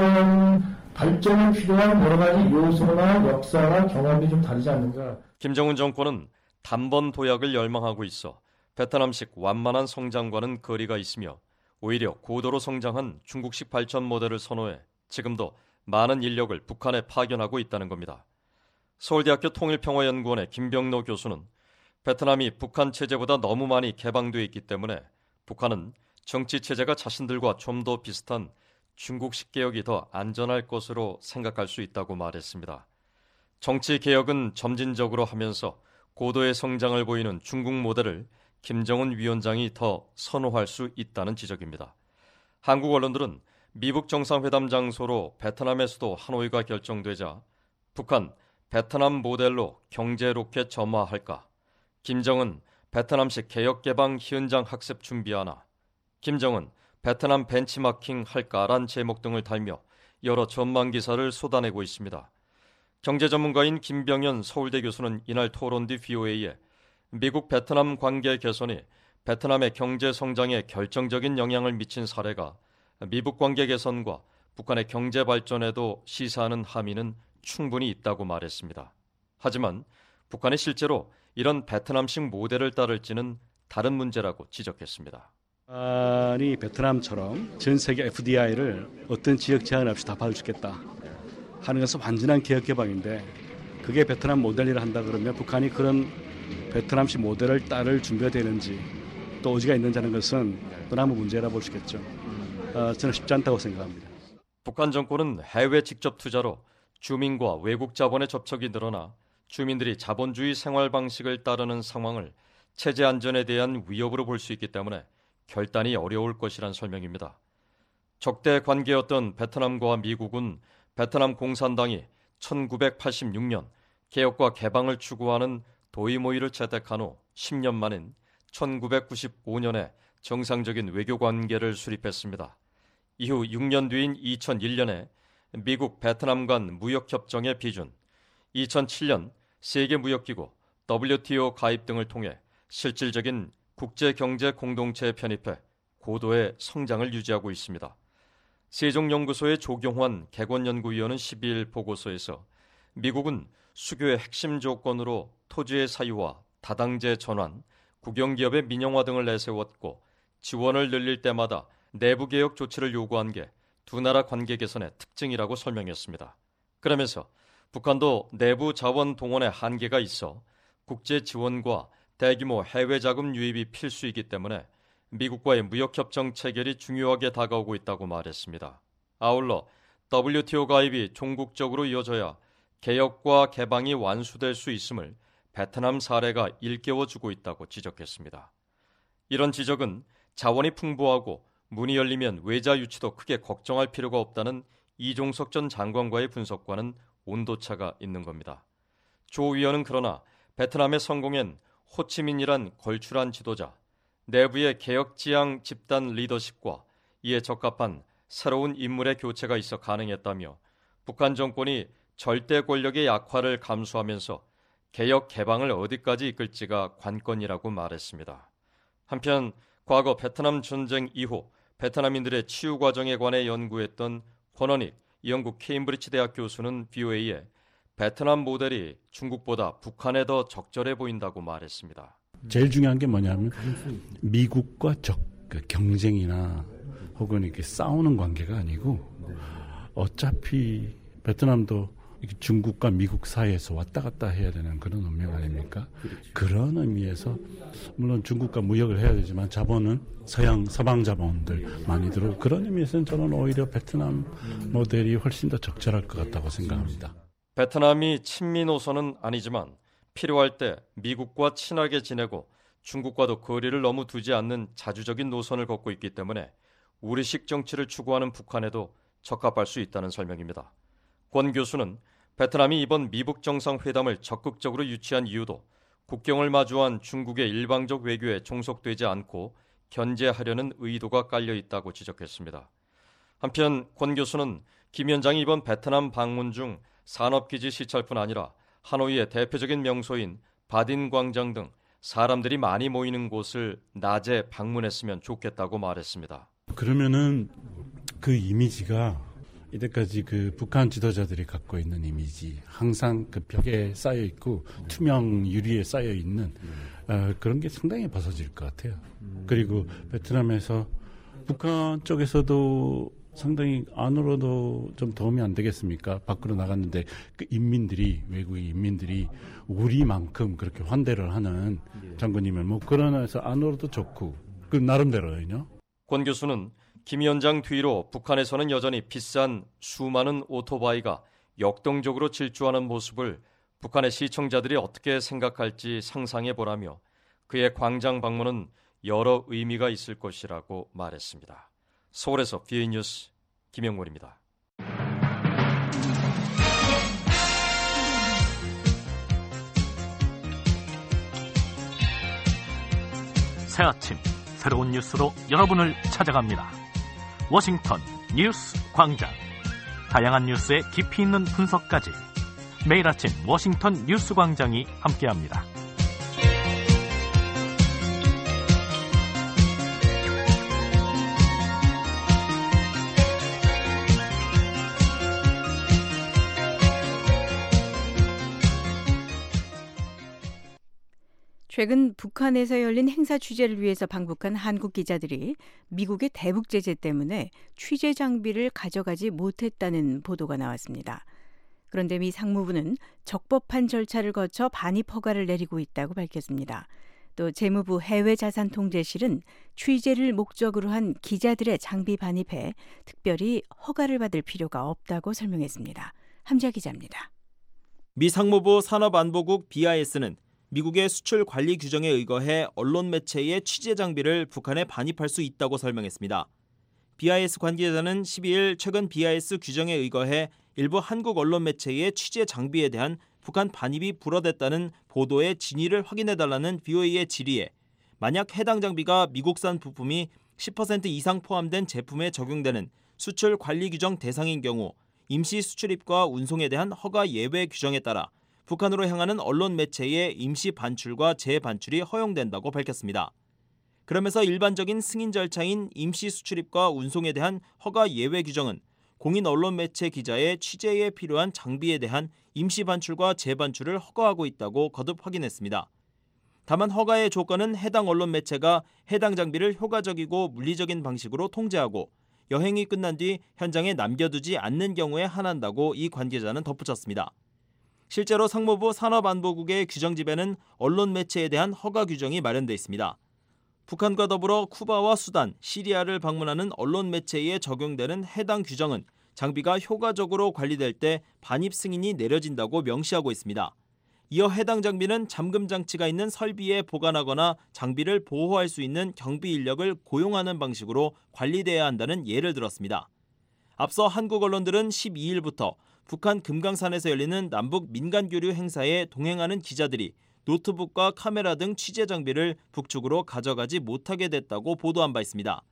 발전 발전에 필요한 여러 가지 요소나 역사나 경험이 좀 다르지 않는가. 김정은 정권은 단번 도약을 열망하고 있어 베트남식 완만한 성장과는 거리가 있으며 오히려 고도로 성장한 중국식 발전 모델을 선호해 지금도 많은 인력을 북한에 파견하고 있다는 겁니다. 서울대학교 통일평화연구원의 김병노 교수는 베트남이 북한 체제보다 너무 많이 개방되어 있기 때문에 북한은 정치 체제가 자신들과 좀 더 비슷한 중국식 개혁이 더 안전할 것으로 생각할 수 있다고 말했습니다. 정치 개혁은 점진적으로 하면서 고도의 성장을 보이는 중국 모델을 김정은 위원장이 더 선호할 수 있다는 지적입니다. 한국 언론들은 미북 정상회담 장소로 베트남의 수도 하노이가 결정되자 북한 베트남 모델로 경제 로켓 점화할까? 김정은 베트남식 개혁개방 현장 학습 준비하나? 김정은 베트남 벤치마킹 할까란 제목 등을 달며 여러 전망 기사를 쏟아내고 있습니다. 경제 전문가인 김병현 서울대 교수는 이날 토론 뒤 브이오에이에 미국 베트남 관계 개선이 베트남의 경제 성장에 결정적인 영향을 미친 사례가 미북 관계 개선과 북한의 경제 발전에도 시사하는 함의는 충분히 있다고 말했습니다. 하지만 북한이 실제로 이런 베트남식 모델을 따를지는 다른 문제라고 지적했습니다. 북한이 베트남처럼 전 세계 에프디아이를 어떤 지역 제한 없이 다 받을 수 있겠다 하는 것은 완전한 개혁 개방인데 그게 베트남 모델이라 한다 그러면 북한이 그런 베트남식 모델을 따를 준비가 되는지 또 의지가 있는지 하는 것은 또 남은 문제라 볼 수 있겠죠. 어, 저는 쉽지 않다고 생각합니다. 북한 정권은 해외 직접 투자로 주민과 외국 자본의 접촉이 늘어나 주민들이 자본주의 생활 방식을 따르는 상황을 체제 안전에 대한 위협으로 볼 수 있기 때문에 결단이 어려울 것이란 설명입니다. 적대 관계였던 베트남과 미국은 베트남 공산당이 천구백팔십육 년 개혁과 개방을 추구하는 도이모이를 채택한 후 십 년 만인 천구백구십오 년에 정상적인 외교 관계를 수립했습니다. 이후 육 년 뒤인 이천일 년에 미국 베트남 간 무역협정의 비준, 이천칠 년 세계무역기구 더블유티오 가입 등을 통해 실질적인 국제경제공동체에 편입해 고도의 성장을 유지하고 있습니다. 세종연구소의 조경환 객원연구위원은 십이 일 보고서에서 미국은 수교의 핵심 조건으로 토지의 사유와 다당제 전환, 국영기업의 민영화 등을 내세웠고 지원을 늘릴 때마다 내부개혁 조치를 요구한 게 두 나라 관계 개선의 특징이라고 설명했습니다. 그러면서 북한도 내부 자원 동원에 한계가 있어 국제 지원과 대규모 해외 자금 유입이 필수이기 때문에 미국과의 무역협정 체결이 중요하게 다가오고 있다고 말했습니다. 아울러 더블유티오 가입이 종국적으로 이어져야 개혁과 개방이 완수될 수 있음을 베트남 사례가 일깨워주고 있다고 지적했습니다. 이런 지적은 자원이 풍부하고 문이 열리면 외자 유치도 크게 걱정할 필요가 없다는 이종석 전 장관과의 분석과는 온도차가 있는 겁니다. 조 위원은 그러나 베트남의 성공엔 호치민이란 걸출한 지도자, 내부의 개혁지향 집단 리더십과 이에 적합한 새로운 인물의 교체가 있어 가능했다며 북한 정권이 절대 권력의 약화를 감수하면서 개혁 개방을 어디까지 이끌지가 관건이라고 말했습니다. 한편 과거 베트남 전쟁 이후 베트남인들의 치유 과정에 관해 연구했던 권원익 영국 케임브리지 대학 교수는 브이오에이에 베트남 모델이 중국보다 북한에 더 적절해 보인다고 말했습니다. 제일 중요한 게 뭐냐면 미국과 적, 경쟁이나 혹은 이렇게 싸우는 관계가 아니고 어차피 베트남도 중국과 미국 사이에서 왔다 갔다 해야 되는 그런 운명 아닙니까? 그렇죠. 그런 의미에서 물론 중국과 무역을 해야 되지만 자본은 서양 서방 자본들 많이 들어오고 그런 의미에서는 저는 오히려 베트남 모델이 훨씬 더 적절할 것 같다고 생각합니다. 베트남이 친미 노선은 아니지만 필요할 때 미국과 친하게 지내고 중국과도 거리를 너무 두지 않는 자주적인 노선을 걷고 있기 때문에 우리식 정치를 추구하는 북한에도 적합할 수 있다는 설명입니다. 권 교수는 베트남이 이번 미북 정상회담을 적극적으로 유치한 이유도 국경을 마주한 중국의 일방적 외교에 종속되지 않고 견제하려는 의도가 깔려 있다고 지적했습니다. 한편 권 교수는 김 위원장이 이번 베트남 방문 중 산업기지 시찰뿐 아니라 하노이의 대표적인 명소인 바딘 광장 등 사람들이 많이 모이는 곳을 낮에 방문했으면 좋겠다고 말했습니다. 그러면은 그 이미지가 이때까지 그 북한 지도자들이 갖고 있는 이미지, 항상 그 벽에 쌓여 있고 투명 유리에 쌓여 있는 어, 그런 게 상당히 벗어질 것 같아요. 그리고 베트남에서 북한 쪽에서도 상당히 안으로도 좀 도움이 안 되겠습니까? 밖으로 나갔는데 그 인민들이 외국의 인민들이 우리만큼 그렇게 환대를 하는 장군이면 뭐 그런 에서 안으로도 좋고 그 나름대로요. 권 교수는 김 위원장 뒤로 북한에서는 여전히 비싼 수많은 오토바이가 역동적으로 질주하는 모습을 북한의 시청자들이 어떻게 생각할지 상상해 보라며 그의 광장 방문은 여러 의미가 있을 것이라고 말했습니다. 서울에서 비에이 뉴스 김영몰입니다. 새 아침 새로운 뉴스로 여러분을 찾아갑니다. 워싱턴 뉴스 광장. 다양한 뉴스의 깊이 있는 분석까지 매일 아침 워싱턴 뉴스 광장이 함께합니다. 최근 북한에서 열린 행사 취재를 위해서 방북한 한국 기자들이 미국의 대북 제재 때문에 취재 장비를 가져가지 못했다는 보도가 나왔습니다. 그런데 미 상무부는 적법한 절차를 거쳐 반입 허가를 내리고 있다고 밝혔습니다. 또 재무부 해외자산통제실은 취재를 목적으로 한 기자들의 장비 반입에 특별히 허가를 받을 필요가 없다고 설명했습니다. 함지아 기자입니다. 미 상무부 산업안보국 비아이에스는 미국의 수출 관리 규정에 의거해 언론 매체의 취재 장비를 북한에 반입할 수 있다고 설명했습니다. 비아이에스 관계자는 십이일 최근 비아이에스 규정에 의거해 일부 한국 언론 매체의 취재 장비에 대한 북한 반입이 불어댔다는 보도의 진위를 확인해달라는 브이오에이의 질의에 만약 해당 장비가 미국산 부품이 십 퍼센트 이상 포함된 제품에 적용되는 수출 관리 규정 대상인 경우 임시 수출입과 운송에 대한 허가 예외 규정에 따라 북한으로 향하는 언론 매체의 임시 반출과 재반출이 허용된다고 밝혔습니다. 그러면서 일반적인 승인 절차인 임시 수출입과 운송에 대한 허가 예외 규정은 공인 언론 매체 기자의 취재에 필요한 장비에 대한 임시 반출과 재반출을 허가하고 있다고 거듭 확인했습니다. 다만 허가의 조건은 해당 언론 매체가 해당 장비를 효과적이고 물리적인 방식으로 통제하고 여행이 끝난 뒤 현장에 남겨두지 않는 경우에 한한다고 이 관계자는 덧붙였습니다. 실제로 상무부 산업안보국의 규정집에는 언론 매체에 대한 허가 규정이 마련돼 있습니다. 북한과 더불어 쿠바와 수단, 시리아를 방문하는 언론 매체에 적용되는 해당 규정은 장비가 효과적으로 관리될 때 반입 승인이 내려진다고 명시하고 있습니다. 이어 해당 장비는 잠금 장치가 있는 설비에 보관하거나 장비를 보호할 수 있는 경비 인력을 고용하는 방식으로 관리돼야 한다는 예를 들었습니다. 앞서 한국 언론들은 십이일부터 북한 금강산에서 열리는 남북 민간교류 행사에 동행하는 기자들이 노트북과 카메라 등 취재 장비를 북측으로 가져가지 못하게 됐다고 보도한 바 있습니다.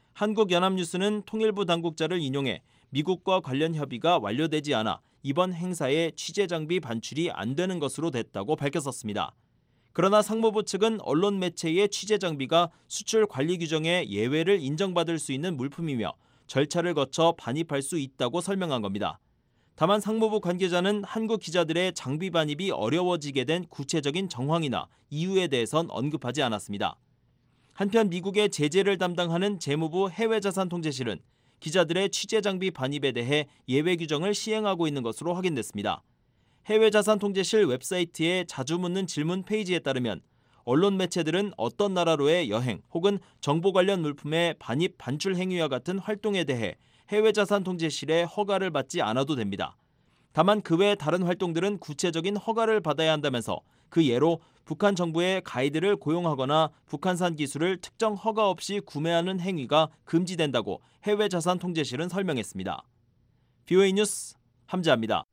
한국연합뉴스는 통일부 당국자를 인용해 미국과 관련 협의가 완료되지 않아 이번 행사에 취재 장비 반출이 안 되는 것으로 됐다고 밝혔었습니다. 그러나 상무부 측은 언론 매체의 취재 장비가 수출 관리 규정에 예외를 인정받을 수 있는 물품이며 절차를 거쳐 반입할 수 있다고 설명한 겁니다. 다만 상무부 관계자는 한국 기자들의 장비 반입이 어려워지게 된 구체적인 정황이나 이유에 대해선 언급하지 않았습니다. 한편 미국의 제재를 담당하는 재무부 해외자산통제실은 기자들의 취재 장비 반입에 대해 예외 규정을 시행하고 있는 것으로 확인됐습니다. 해외자산통제실 웹사이트에 자주 묻는 질문 페이지에 따르면 언론 매체들은 어떤 나라로의 여행 혹은 정보 관련 물품의 반입 반출 행위와 같은 활동에 대해 해외자산통제실의 허가를 받지 않아도 됩니다. 다만 그 외 다른 활동들은 구체적인 허가를 받아야 한다면서 그 예로 북한 정부의 가이드를 고용하거나 북한산 기술을 특정 허가 없이 구매하는 행위가 금지된다고 해외자산통제실은 설명했습니다. 브이오에이 뉴스 함재합니다.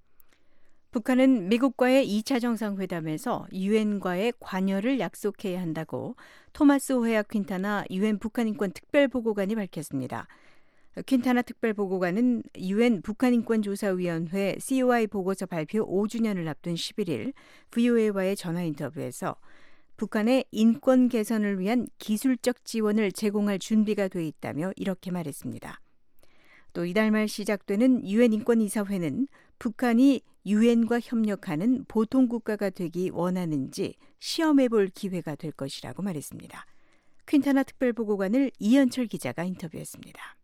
북한은 미국과의 이 차 정상회담에서 유엔과의 관여를 약속해야 한다고 토마스 호야 퀸타나 유엔 북한인권 특별보고관이 밝혔습니다. 퀸타나 특별보고관은 유엔 북한인권조사위원회 씨오아이 보고서 발표 오 주년을 앞둔 십일 일 브이오에이와의 전화 인터뷰에서 북한의 인권 개선을 위한 기술적 지원을 제공할 준비가 돼 있다며 이렇게 말했습니다. 또 이달 말 시작되는 유엔 인권이사회는 북한이 유엔과 협력하는 보통국가가 되기 원하는지 시험해볼 기회가 될 것이라고 말했습니다. 퀸타나 특별보고관을 이현철 기자가 인터뷰했습니다.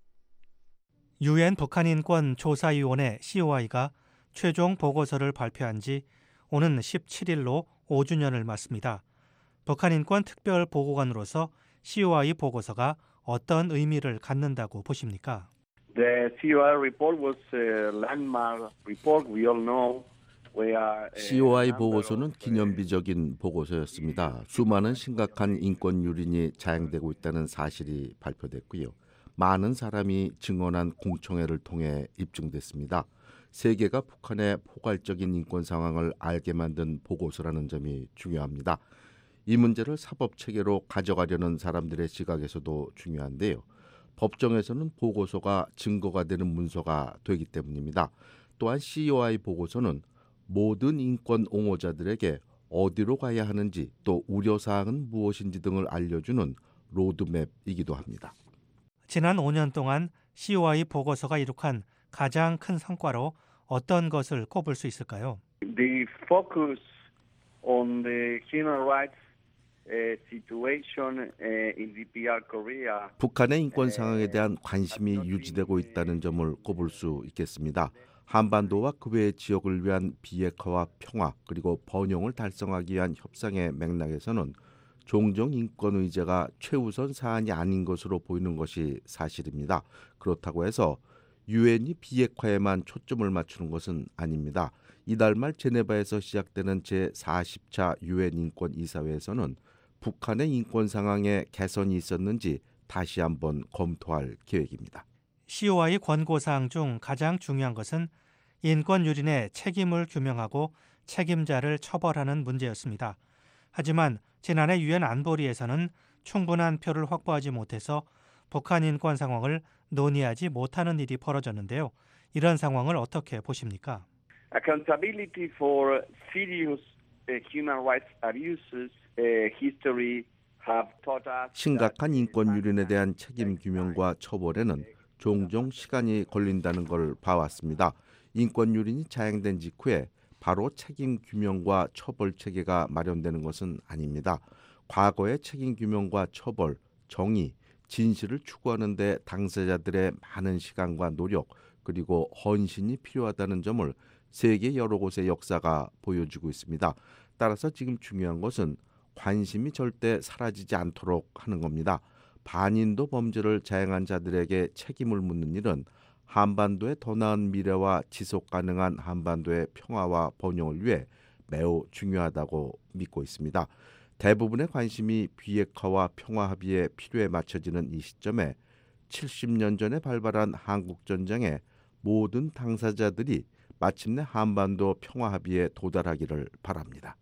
유엔 북한인권조사위원회 씨오아이가 최종 보고서를 발표한 지 오는 십칠 일로 오 주년을 맞습니다. 북한인권 특별보고관으로서 씨오아이 보고서가 어떤 의미를 갖는다고 보십니까? The 씨오아이 report was a landmark report. We all know where 씨오아이 보고서는 기념비적인 보고서였습니다. 수많은 심각한 인권 유린이 자행되고 있다는 사실이 발표됐고요. 많은 사람이 증언한 공청회를 통해 입증됐습니다. 세계가 북한의 포괄적인 인권 상황을 알게 만든 보고서라는 점이 중요합니다. 이 문제를 사법 체계로 가져가려는 사람들의 시각에서도 중요한데요. 법정에서는 보고서가 증거가 되는 문서가 되기 때문입니다. 또한 씨오아이 보고서는 모든 인권 옹호자들에게 어디로 가야 하는지 또 우려사항은 무엇인지 등을 알려주는 로드맵이기도 합니다. 지난 오 년 동안 씨오아이 보고서가 이룩한 가장 큰 성과로 어떤 것을 꼽을 수 있을까요? The focus on the human rights situation in 디피알 Korea. 북한의 인권 상황에 대한 관심이 유지되고 있다는 점을 꼽을 수 있겠습니다. 한반도와 그 외의 지역을 위한 비핵화와 평화 그리고 번영을 달성하기 위한 협상의 맥락에서는 종종 인권 의제가 최우선 사안이 아닌 것으로 보이는 것이 사실입니다. 그렇다고 해서 유엔이 비핵화에만 초점을 맞추는 것은 아닙니다. 이달 말 제네바에서 시작되는 제사십 차 유엔 인권 이사회에서는 북한의 인권 상황에 개선이 있었는지 다시 한번 검토할 계획입니다. 씨오아이 권고사항 중 가장 중요한 것은 인권 유린의 책임을 규명하고 책임자를 처벌하는 문제였습니다. 하지만 지난해 유엔 안보리에서는 충분한 표를 확보하지 못해서 북한 인권 상황을 논의하지 못하는 일이 벌어졌는데요. 이런 상황을 어떻게 보십니까? Accountability for serious human rights abuses history have taught us. 심각한 인권 유린에 대한 책임 규명과 처벌에는 종종 시간이 걸린다는 걸 봐왔습니다. 인권 유린이 자행된 직후에 바로 책임 규명과 처벌 체계가 마련되는 것은 아닙니다. 과거의 책임 규명과 처벌, 정의, 진실을 추구하는 데 당사자들의 많은 시간과 노력 그리고 헌신이 필요하다는 점을 세계 여러 곳의 역사가 보여주고 있습니다. 따라서 지금 중요한 것은 관심이 절대 사라지지 않도록 하는 겁니다. 반인도 범죄를 자행한 자들에게 책임을 묻는 일은 한반도의 더 나은 미래와 지속 가능한 한반도의 평화와 번영을 위해 매우 중요하다고 믿고 있습니다. 대부분의 관심이 비핵화와 평화 합의의 필요에 맞춰지는 이 시점에 칠십 년 전에 발발한 한국전쟁의 모든 당사자들이 마침내 한반도 평화 합의에 도달하기를 바랍니다.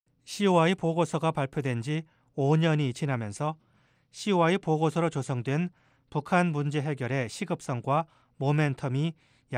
씨오아이 보고서가 발표된 지 오 년이 지나면서 씨오아이 보고서로 조성된 북한 문제 해결의 시급성과 모멘텀이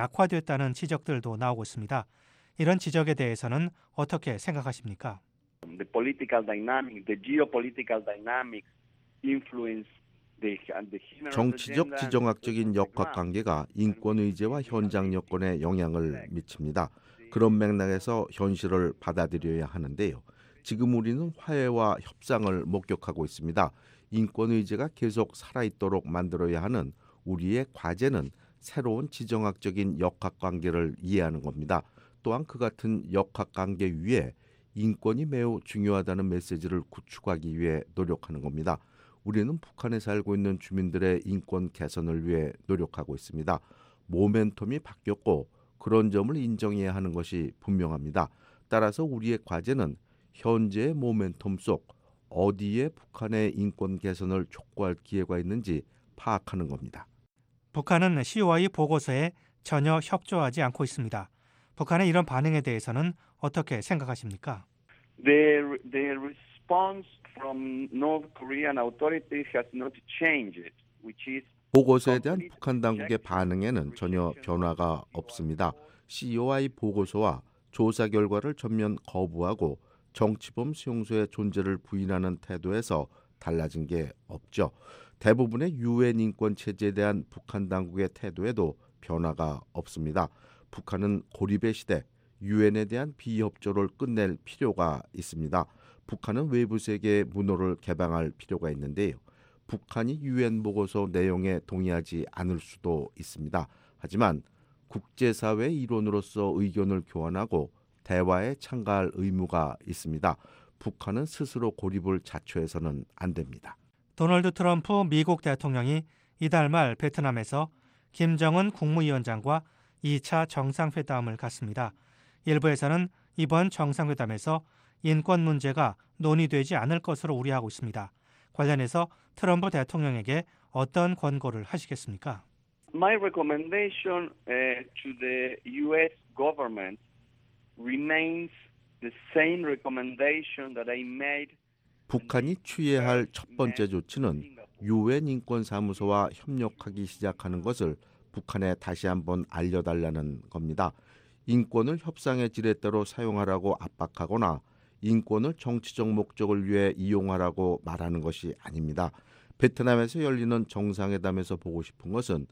약화됐다는 지적들도 나오고 있습니다. 이런 지적에 대해서는 어떻게 생각하십니까? The political dynamic, the geopolitical dynamics influence the, the human 정치적 지정학적인 역학관계가 인권 의제와 현장 여건에 영향을 미칩니다. 그런 맥락에서 현실을 받아들여야 하는데요. 지금 우리는 화해와 협상을 목격하고 있습니다. 인권 의제가 계속 살아있도록 만들어야 하는 우리의 과제는 새로운 지정학적인 역학관계를 이해하는 겁니다. 또한 그 같은 역학관계 위에 인권이 매우 중요하다는 메시지를 구축하기 위해 노력하는 겁니다. 우리는 북한에 살고 있는 주민들의 인권 개선을 위해 노력하고 있습니다. 모멘텀이 바뀌었고 그런 점을 인정해야 하는 것이 분명합니다. 따라서 우리의 과제는 현재의 모멘텀 속 어디에 북한의 인권 개선을 촉구할 기회가 있는지 파악하는 겁니다. 북한은 씨오아이 보고서에 전혀 협조하지 않고 있습니다. 북한의 이런 반응에 대해서는 어떻게 생각하십니까? The, the response from North Korean authorities has not changed, which is 보고서에 대한 북한 당국의 반응에는 전혀 변화가 없습니다. 씨오아이 보고서와 조사 결과를 전면 거부하고 정치범 수용소의 존재를 부인하는 태도에서 달라진 게 없죠. 대부분의 유엔 인권 체제에 대한 북한 당국의 태도에도 변화가 없습니다. 북한은 고립의 시대, 유엔에 대한 비협조를 끝낼 필요가 있습니다. 북한은 외부 세계의 문호를 개방할 필요가 있는데요. 북한이 유엔 보고서 내용에 동의하지 않을 수도 있습니다. 하지만 국제사회의 일원으로서 의견을 교환하고 대화에 참가할 의무가 있습니다. 북한은 스스로 고립을 자초해서는 안 됩니다. 도널드 트럼프 미국 대통령이 이달 말 베트남에서 김정은 국무위원장과 이 차 정상회담을 갖습니다. 일부에서는 이번 정상회담에서 인권 문제가 논의되지 않을 것으로 우려하고 있습니다. 관련해서 트럼프 대통령에게 어떤 권고를 하시겠습니까? My recommendation uh, to the U S government remains the same recommendation that I made. 북한이 취해야 할 첫 번째 조치는 유엔 인권사무소와 협력하기 시작하는 것을 북한에 다시 한번 알려달라는 겁니다. 인권을 협상의 지렛대로 사용하라고 압박하거나 인권을 정치적 목적을 위해 이용하라고 말하는 것이 아닙니다. 베트남에서 열리는 정상회담에서 보고 싶은 것은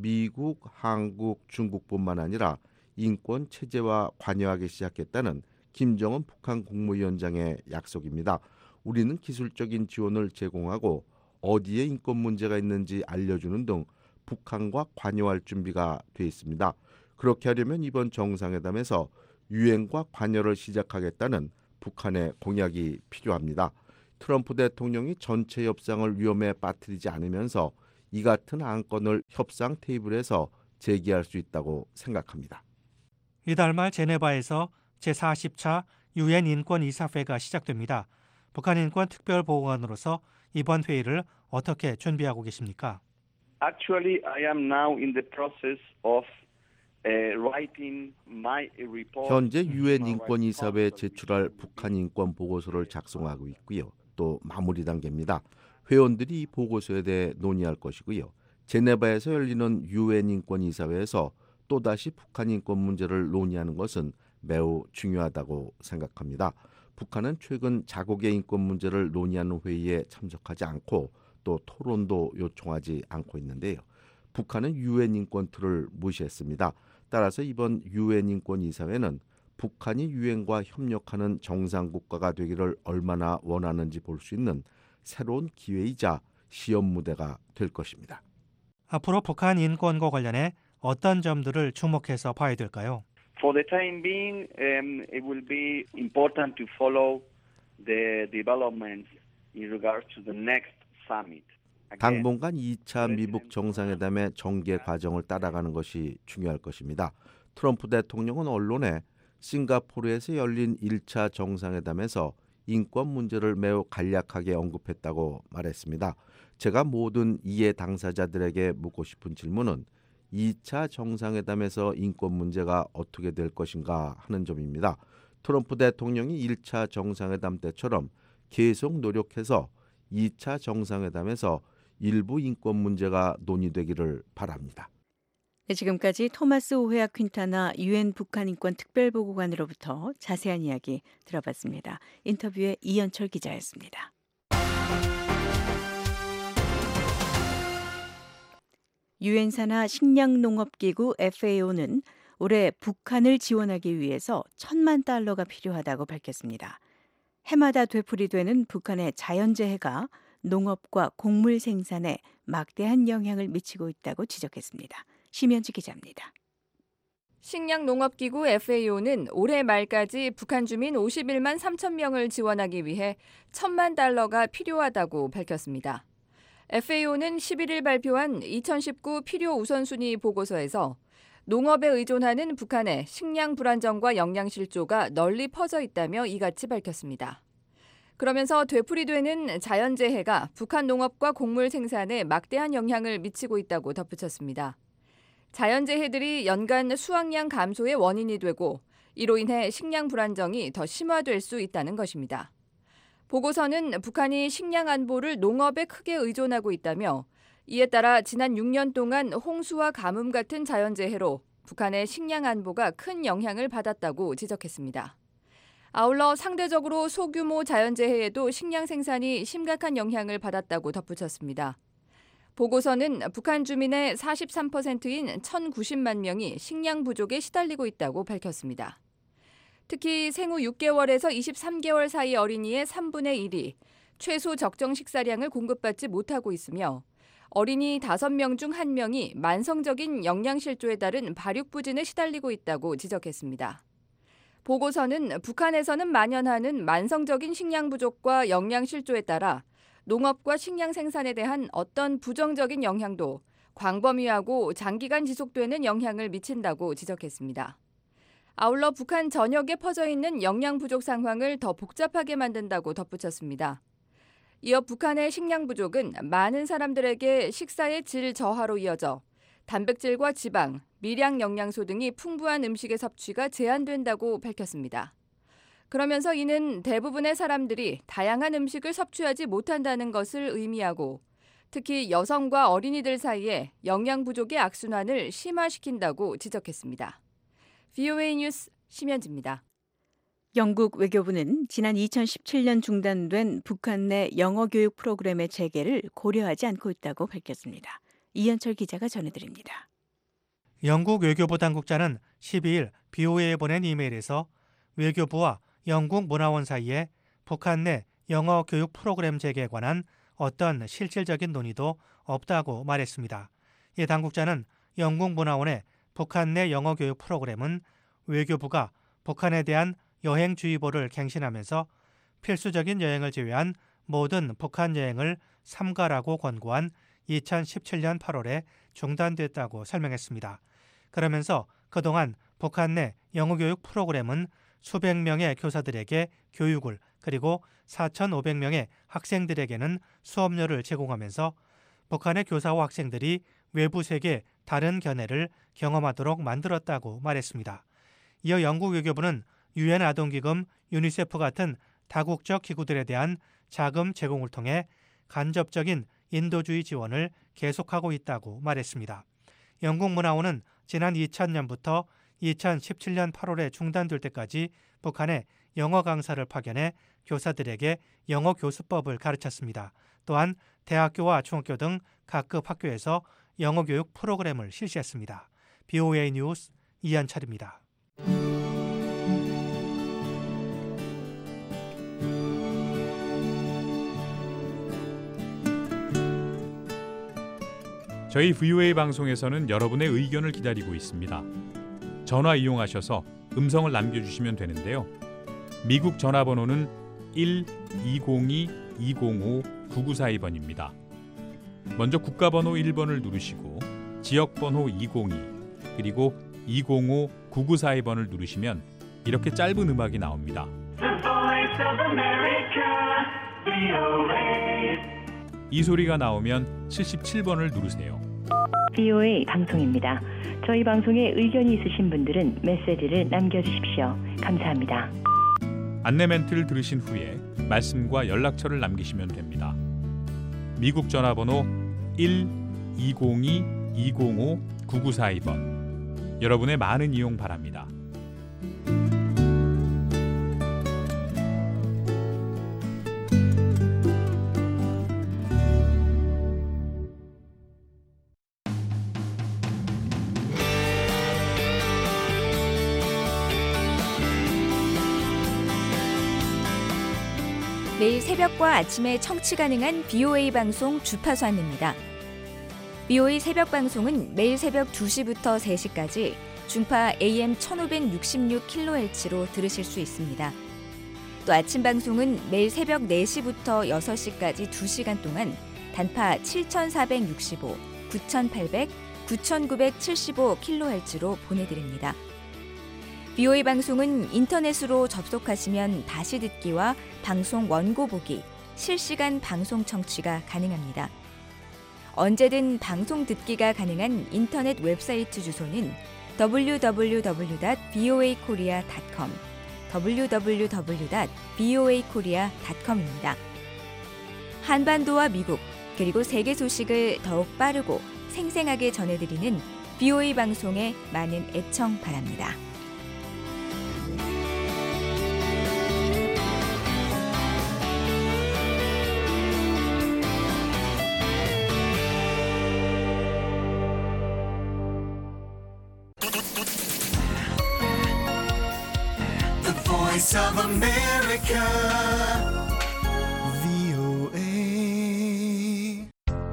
미국, 한국, 중국뿐만 아니라 인권 체제와 관여하기 시작했다는 김정은 북한 국무위원장의 약속입니다. 우리는 기술적인 지원을 제공하고 어디에 인권 문제가 있는지 알려주는 등 북한과 관여할 준비가 돼 있습니다. 그렇게 하려면 이번 정상회담에서 유엔과 관여를 시작하겠다는 북한의 공약이 필요합니다. 트럼프 대통령이 전체 협상을 위험에 빠뜨리지 않으면서 이 같은 안건을 협상 테이블에서 제기할 수 있다고 생각합니다. 이달 말 제네바에서 제사십 차 유엔 인권 이사회가 시작됩니다. 북한 인권 특별보고관으로서 이번 회의를 어떻게 준비하고 계십니까? Actually, I am now in the process of uh, writing my report. 현재 유엔 인권 이사회에 제출할 북한 인권 보고서를 작성하고 있고요. 또 마무리 단계입니다. 회원들이 이 보고서에 대해 논의할 것이고요. 제네바에서 열리는 유엔 인권 이사회에서 또다시 북한 인권 문제를 논의하는 것은 매우 중요하다고 생각합니다. 북한은 최근 자국의 인권 문제를 논의하는 회의에 참석하지 않고 또 토론도 요청하지 않고 있는데요. 북한은 유엔 인권 틀을 무시했습니다. 따라서 이번 유엔 인권 이사회는 북한이 유엔과 협력하는 정상 국가가 되기를 얼마나 원하는지 볼 수 있는 새로운 기회이자 시험 무대가 될 것입니다. 앞으로 북한 인권과 관련해 어떤 점들을 주목해서 봐야 될까요? For the time being, um, it will be important to follow the developments in regards to the next summit. 당분간 이 차 미북 정상회담의 전개 과정을 따라가는 것이 중요할 것입니다. 트럼프 대통령은 언론에 싱가포르에서 열린 일 차 정상회담에서 인권 문제를 매우 간략하게 언급했다고 말했습니다. 제가 모든 이해 당사자들에게 묻고 싶은 질문은 이 차 정상회담에서 인권 문제가 어떻게 될 것인가 하는 점입니다. 트럼프 대통령이 일 차 정상회담 때처럼 계속 노력해서 이 차 정상회담에서 일부 인권 문제가 논의되기를 바랍니다. 네, 지금까지 토마스 오헤아 퀸타나 유엔 북한 인권 특별보고관으로부터 자세한 이야기 들어봤습니다. 인터뷰에 이현철 기자였습니다. 유엔 산하 식량농업기구 에프에이오는 올해 북한을 지원하기 위해서 천만 달러가 필요하다고 밝혔습니다. 해마다 되풀이되는 북한의 자연재해가 농업과 곡물 생산에 막대한 영향을 미치고 있다고 지적했습니다. 심현지 기자입니다. 식량농업기구 에프에이오는 올해 말까지 북한 주민 오십일만 삼천 명을 지원하기 위해 천만 달러가 필요하다고 밝혔습니다. 에프에이오는 십일일 발표한 이천십구 필요 우선순위 보고서에서 농업에 의존하는 북한의 식량 불안정과 영양 실조가 널리 퍼져 있다며 이같이 밝혔습니다. 그러면서 되풀이되는 자연재해가 북한 농업과 곡물 생산에 막대한 영향을 미치고 있다고 덧붙였습니다. 자연재해들이 연간 수확량 감소의 원인이 되고 이로 인해 식량 불안정이 더 심화될 수 있다는 것입니다. 보고서는 북한이 식량 안보를 농업에 크게 의존하고 있다며 이에 따라 지난 육 년 동안 홍수와 가뭄 같은 자연재해로 북한의 식량 안보가 큰 영향을 받았다고 지적했습니다. 아울러 상대적으로 소규모 자연재해에도 식량 생산이 심각한 영향을 받았다고 덧붙였습니다. 보고서는 북한 주민의 사십삼 퍼센트인 천구십만 명이 식량 부족에 시달리고 있다고 밝혔습니다. 특히 생후 육 개월에서 이십삼 개월 사이 어린이의 삼분의 일이 최소 적정 식사량을 공급받지 못하고 있으며 어린이 다섯 명 중 한 명이 만성적인 영양실조에 따른 발육부진에 시달리고 있다고 지적했습니다. 보고서는 북한에서는 만연하는 만성적인 식량 부족과 영양실조에 따라 농업과 식량 생산에 대한 어떤 부정적인 영향도 광범위하고 장기간 지속되는 영향을 미친다고 지적했습니다. 아울러 북한 전역에 퍼져 있는 영양 부족 상황을 더 복잡하게 만든다고 덧붙였습니다. 이어 북한의 식량 부족은 많은 사람들에게 식사의 질 저하로 이어져 단백질과 지방, 미량 영양소 등이 풍부한 음식의 섭취가 제한된다고 밝혔습니다. 그러면서 이는 대부분의 사람들이 다양한 음식을 섭취하지 못한다는 것을 의미하고 특히 여성과 어린이들 사이에 영양 부족의 악순환을 심화시킨다고 지적했습니다. 브이오에이 뉴스 심현지입니다. 영국 외교부는 지난 이천십칠 년 중단된 북한 내 영어 교육 프로그램의 재개를 고려하지 않고 있다고 밝혔습니다. 이현철 기자가 전해드립니다. 영국 외교부 당국자는 십이일 브이오에이에 보낸 이메일에서 외교부와 영국 문화원 사이에 북한 내 영어 교육 프로그램 재개에 관한 어떤 실질적인 논의도 없다고 말했습니다. 이 당국자는 영국 문화원의 북한 내 영어 교육 프로그램은 외교부가 북한에 대한 여행주의보를 갱신하면서 필수적인 여행을 제외한 모든 북한 여행을 삼가라고 권고한 이천십칠 년 팔월에 중단됐다고 설명했습니다. 그러면서 그동안 북한 내 영어교육 프로그램은 수백 명의 교사들에게 교육을 그리고 사천오백 명의 학생들에게는 수업료를 제공하면서 북한의 교사와 학생들이 외부 세계 다른 견해를 경험하도록 만들었다고 말했습니다. 이어 영국 외교부는 유엔 아동기금 유니세프 같은 다국적 기구들에 대한 자금 제공을 통해 간접적인 인도주의 지원을 계속하고 있다고 말했습니다. 영국 문화원은 지난 이천 년부터 이천십칠 년 팔월에 중단될 때까지 북한에 영어 강사를 파견해 교사들에게 영어 교수법을 가르쳤습니다. 또한 대학교와 중학교 등 각급 학교에서 영어 교육 프로그램을 실시했습니다. 브이오에이 뉴스 이현철입니다. 저희 브이오에이 방송에서는 여러분의 의견을 기다리고 있습니다. 전화 이용하셔서 음성을 남겨주시면 되는데요. 미국 전화번호는 일 이공이 이공오 구구사이 번입니다. 먼저 국가번호 일 번을 누르시고 지역번호 이공이 그리고 이공오 구구사이 번을 누르시면 이렇게 짧은 음악이 나옵니다. 이 소리가 나오면 칠십칠 번을 누르세요. 브이오에이 방송입니다. 저희 방송에 의견이 있으신 분들은 메시지를 남겨주십시오. 감사합니다. 안내 멘트를 들으신 후에 말씀과 연락처를 남기시면 됩니다. 미국 전화번호 일 이공이 이공오 구구사이 번 여러분의 많은 이용 바랍니다. 매일 새벽과 아침에 청취 가능한 비오에이 방송 주파수 안내입니다. 비오에이 새벽 방송은 매일 새벽 두 시부터 세 시까지 중파 에이엠 천오백육십육 킬로헤르츠로 들으실 수 있습니다. 또 아침 방송은 매일 새벽 네 시부터 여섯 시까지 두 시간 동안 단파 칠천사백육십오, 구천팔백, 구천구백칠십오 킬로헤르츠로 보내드립니다. 비오에이 방송은 인터넷으로 접속하시면 다시 듣기와 방송 원고 보기, 실시간 방송 청취가 가능합니다. 언제든 방송 듣기가 가능한 인터넷 웹사이트 주소는 더블유 더블유 더블유 닷 비오에이 코리아 닷 컴, 더블유 더블유 더블유 닷 비오에이 코리아 닷 컴입니다. 한반도와 미국, 그리고 세계 소식을 더욱 빠르고 생생하게 전해드리는 비오에이 방송에 많은 애청 바랍니다. Voice of America, 비오에이.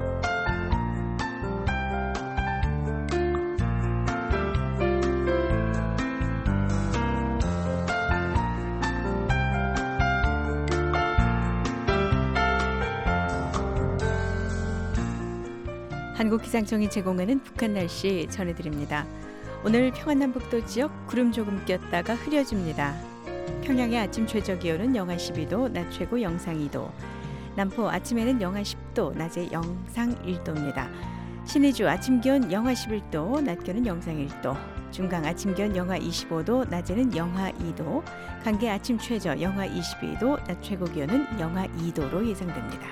한국기상청이 제공하는 북한 날씨 전해드립니다. 오늘 평안남북도 지역 구름 조금 꼈다가 흐려집니다. 평양의 아침 최저 기온은 영하 십이 도, 낮 최고 영상 이 도. 남포 아침에는 영하 십 도, 낮에 영상 일 도입니다. 신의주 아침 기온 영하 십일 도, 낮 기온은 영상 일 도. 중강 아침 기온 영하 이십오 도, 낮에는 영하 이 도. 강계 아침 최저 영하 이십이 도, 낮 최고 기온은 영하 이 도로 예상됩니다.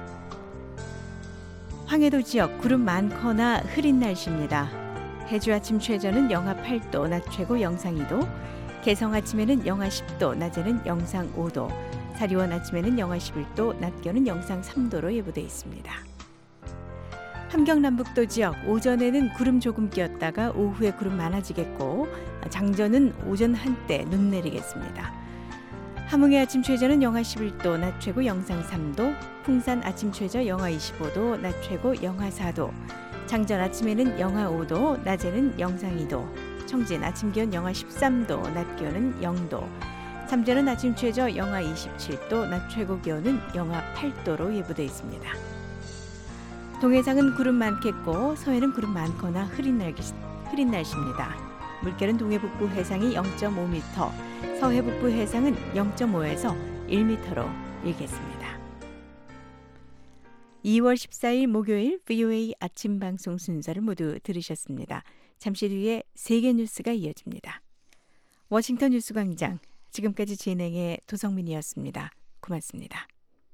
황해도 지역 구름 많거나 흐린 날씨입니다. 해주 아침 최저는 영하 팔 도, 낮 최고 영상 이 도. 개성 아침에는 영하 십 도, 낮에는 영상 오 도. 사리원 아침에는 영하 십일 도, 낮 기온은 영상 삼 도로 예보되어 있습니다. 함경남북도 지역 오전에는 구름 조금 끼었다가 오후에 구름 많아지겠고 장전은 오전 한때 눈 내리겠습니다. 함흥의 아침 최저는 영하 십일 도, 낮 최고 영상 삼 도. 풍산 아침 최저 영하 이십오 도, 낮 최고 영하 사 도. 장전 아침에는 영하 오 도, 낮에는 영상 이 도. 청진 아침 기온 영하 십삼 도, 낮 기온은 영 도. 삼전은 아침 최저 영하 이십칠 도, 낮 최고 기온은 영하 팔 도로 예보되어 있습니다. 동해상은 구름 많겠고 서해는 구름 많거나 흐린, 날기, 흐린 날씨입니다. 물결은 동해북부 해상이 영 점 오 미터, 서해북부 해상은 영 점 오에서 일 미터로 일겠습니다. 이월 십사일 목요일 비오에이 아침 방송 순서를 모두 들으셨습니다. 잠시 뒤에 세계 뉴스가 이어집니다. 워싱턴 뉴스광장, 지금까지 진행의 도성민이었습니다. 고맙습니다.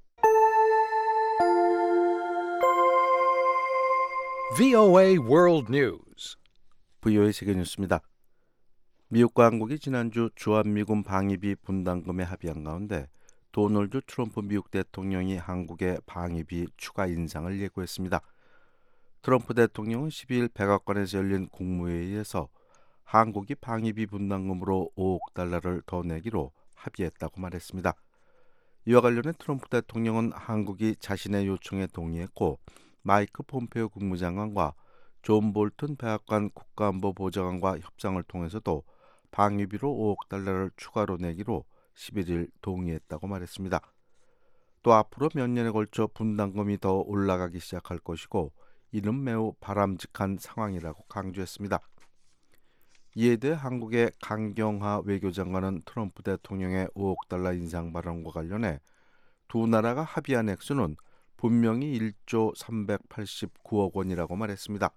브이오에이 World News. 브이오에이 세계 뉴스입니다. 미국과 한국이 지난주 주한미군 방위비 분담금에 합의한 가운데 도널드 트럼프 미국 대통령이 한국의 방위비 추가 인상을 예고했습니다. 트럼프 대통령은 십이일 백악관에서 열린 국무회의에서 한국이 방위비 분담금으로 오억 달러를 더 내기로 합의했다고 말했습니다. 이와 관련해 트럼프 대통령은 한국이 자신의 요청에 동의했고 마이크 폼페오 국무장관과 존 볼튼 백악관 국가안보보좌관과 협상을 통해서도 방위비로 오억 달러를 추가로 내기로 십일일 동의했다고 말했습니다. 또 앞으로 몇 년에 걸쳐 분담금이 더 올라가기 시작할 것이고 이는 매우 바람직한 상황이라고 강조했습니다. 이에 대해 한국의 강경화 외교장관은 트럼프 대통령의 오억 달러 인상 발언과 관련해 두 나라가 합의한 액수는 분명히 일조 삼백팔십구억 원이라고 말했습니다.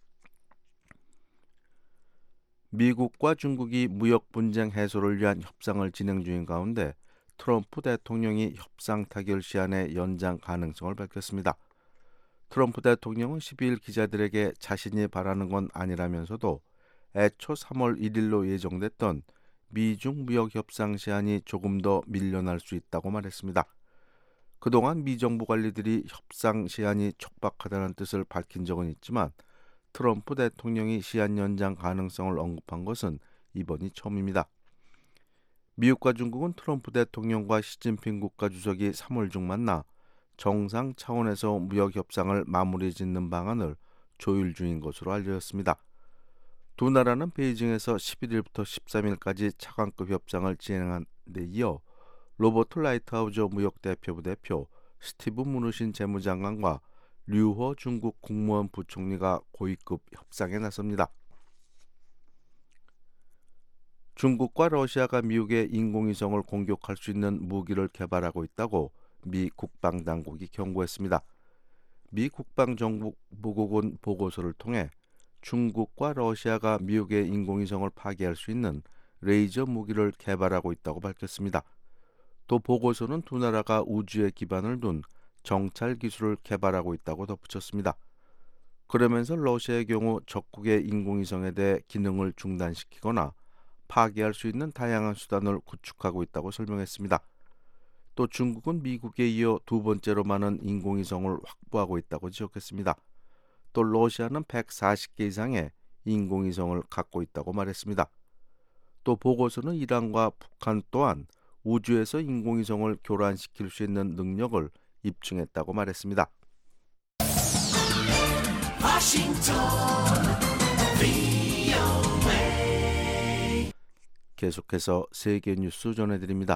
미국과 중국이 무역 분쟁 해소를 위한 협상을 진행 중인 가운데 트럼프 대통령이 협상 타결 시한의 연장 가능성을 밝혔습니다. 트럼프 대통령은 십이일 기자들에게 자신이 바라는 건 아니라면서도 애초 삼월 일일로 예정됐던 미중 무역 협상 시한이 조금 더 밀려날 수 있다고 말했습니다. 그동안 미 정부 관리들이 협상 시한이 촉박하다는 뜻을 밝힌 적은 있지만 트럼프 대통령이 시한 연장 가능성을 언급한 것은 이번이 처음입니다. 미국과 중국은 트럼프 대통령과 시진핑 국가주석이 삼월 중 만나 정상 차원에서 무역 협상을 마무리 짓는 방안을 조율 중인 것으로 알려졌습니다. 두 나라는 베이징에서 십일일부터 십삼일까지 차관급 협상을 진행한 데 이어 로버트 라이트하우즈 무역대표부 대표, 스티브 무누신 재무장관과 류호 중국 국무원 부총리가 고위급 협상에 나섭니다. 중국과 러시아가 미국의 인공위성을 공격할 수 있는 무기를 개발하고 있다고 미 국방당국이 경고했습니다. 미 국방정보국은 보고서를 통해 중국과 러시아가 미국의 인공위성을 파괴할 수 있는 레이저 무기를 개발하고 있다고 밝혔습니다. 또 보고서는 두 나라가 우주에 기반을 둔 정찰 기술을 개발하고 있다고 덧붙였습니다. 그러면서 러시아의 경우 적국의 인공위성에 대해 기능을 중단시키거나 파괴할 수 있는 다양한 수단을 구축하고 있다고 설명했습니다. 또 중국은 미국에 이어 두 번째로 많은 인공위성을 확보하고 있다고 지적했습니다. 또 러시아는 백사십 개 이상의 인공위성을 갖고 있다고 말했습니다. 또 보고서는 이란과 북한 또한 우주에서 인공위성을 교란시킬 수 있는 능력을 입증했다고 말했습니다. 워싱턴 브이오에이 계속해서 세계 뉴스 전해드립니다.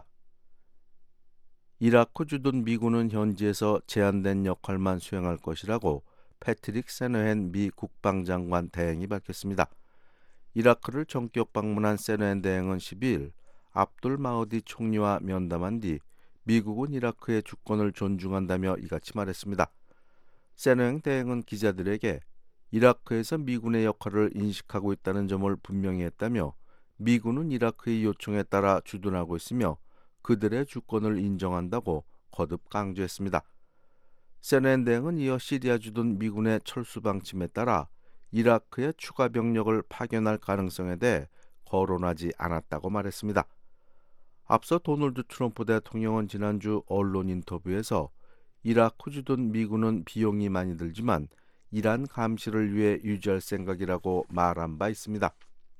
이라크 주둔 미군은 현지에서 제한된 역할만 수행할 것이라고 패트릭 세너헨 미 국방장관 대행이 밝혔습니다. 이라크를 전격 방문한 세너헨 대행은 십이일 압둘 마흐디 총리와 면담한 뒤 미국은 이라크의 주권을 존중한다며 이같이 말했습니다. 세너헨 대행은 기자들에게 이라크에서 미군의 역할을 인식하고 있다는 점을 분명히 했다며 미군은 이라크의 요청에 따라 주둔하고 있으며 그들의 주권을 인정한다고 거듭 강조했습니다. 세너헨 대행은 이어 시리아 주둔 미군의 철수 방침에 따라 이라크의 추가 병력을 파견할 가능성에 대해 거론하지 않았다고 말했습니다. 앞서 도널드 트럼프 대통령은 지난주 언론 인터뷰에서 이라크 주둔 미군은 비용이 많이 들지만 이란 감시를 위해 유지할 생각이라고 말한 바 있습니다.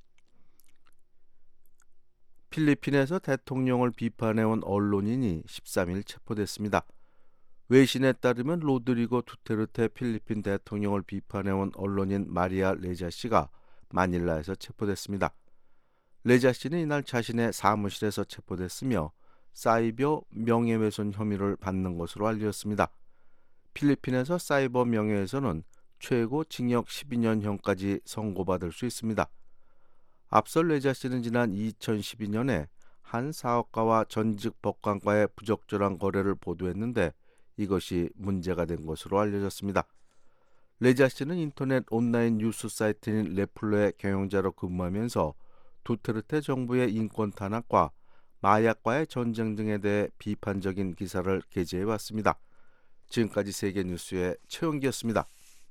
필리핀에서 대통령을 비판해온 언론인이 십삼일 체포됐습니다. 외신에 따르면 로드리고 두테르테 필리핀 대통령을 비판해온 언론인 마리아 레자 씨가 마닐라에서 체포됐습니다. 레자 씨는 이날 자신의 사무실에서 체포됐으며 사이버 명예훼손 혐의를 받는 것으로 알려졌습니다. 필리핀에서 사이버 명예훼손은 최고 징역 십이 년형까지 선고받을 수 있습니다. 앞서 레자 씨는 지난 이천십이 년에 한 사업가와 전직 법관과의 부적절한 거래를 보도했는데 이것이 문제가 된 것으로 알려졌습니다. 레자 씨는 인터넷 온라인 뉴스 사이트인 레플러의 경영자로 근무하면서 두테르테 정부의 인권 탄압과 마약과의 전쟁 등에 대해 비판적인 기사를 게재해왔습니다. 지금까지 세계뉴스의 최영기였습니다.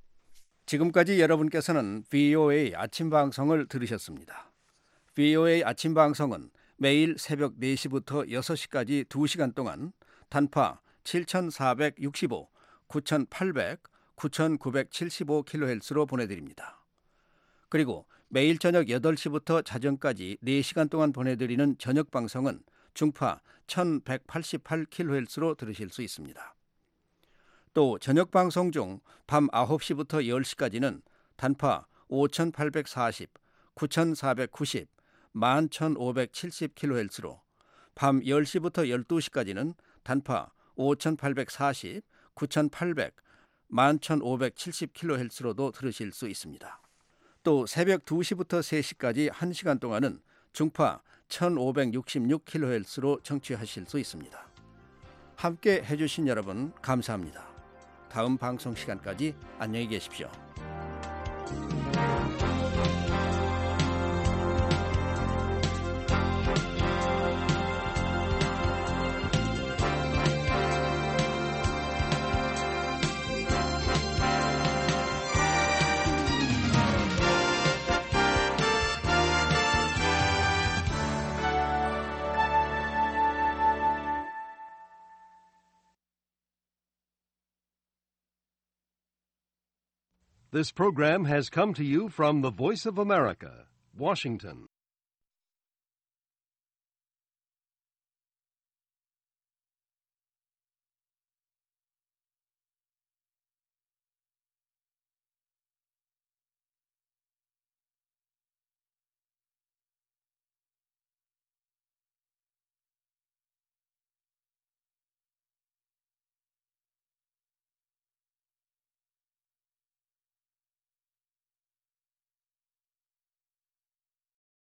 지금까지 여러분께서는 브이오에이 아침 방송을 들으셨습니다. 브이오에이 아침 방송은 매일 새벽 네 시부터 여섯 시까지 두 시간 동안 단파 칠천사백육십오, 구천팔백, 구천구백칠십오 킬로헤르츠로 보내드립니다. 그리고 매일 저녁 여덟 시부터 자정까지 네 시간 동안 보내드리는 저녁 방송은 중파 천백팔십팔 킬로헤르츠로 들으실 수 있습니다. 또 저녁 방송 중 밤 아홉 시부터 열 시까지는 단파 오천팔백사십, 구천사백구십, 만 천오백칠십 킬로헤르츠로, 밤 열 시부터 열두 시까지는 단파 오천팔백사십, 구천팔백, 만 천오백칠십 킬로헤르츠로도 들으실 수 있습니다. 또 새벽 두 시부터 세 시까지 한 시간 동안은 중파 천오백육십육 킬로헤르츠로 청취하실 수 있습니다. 함께 해주신 여러분 감사합니다. 다음 방송 시간까지 안녕히 계십시오. This program has come to you from the Voice of America, Washington.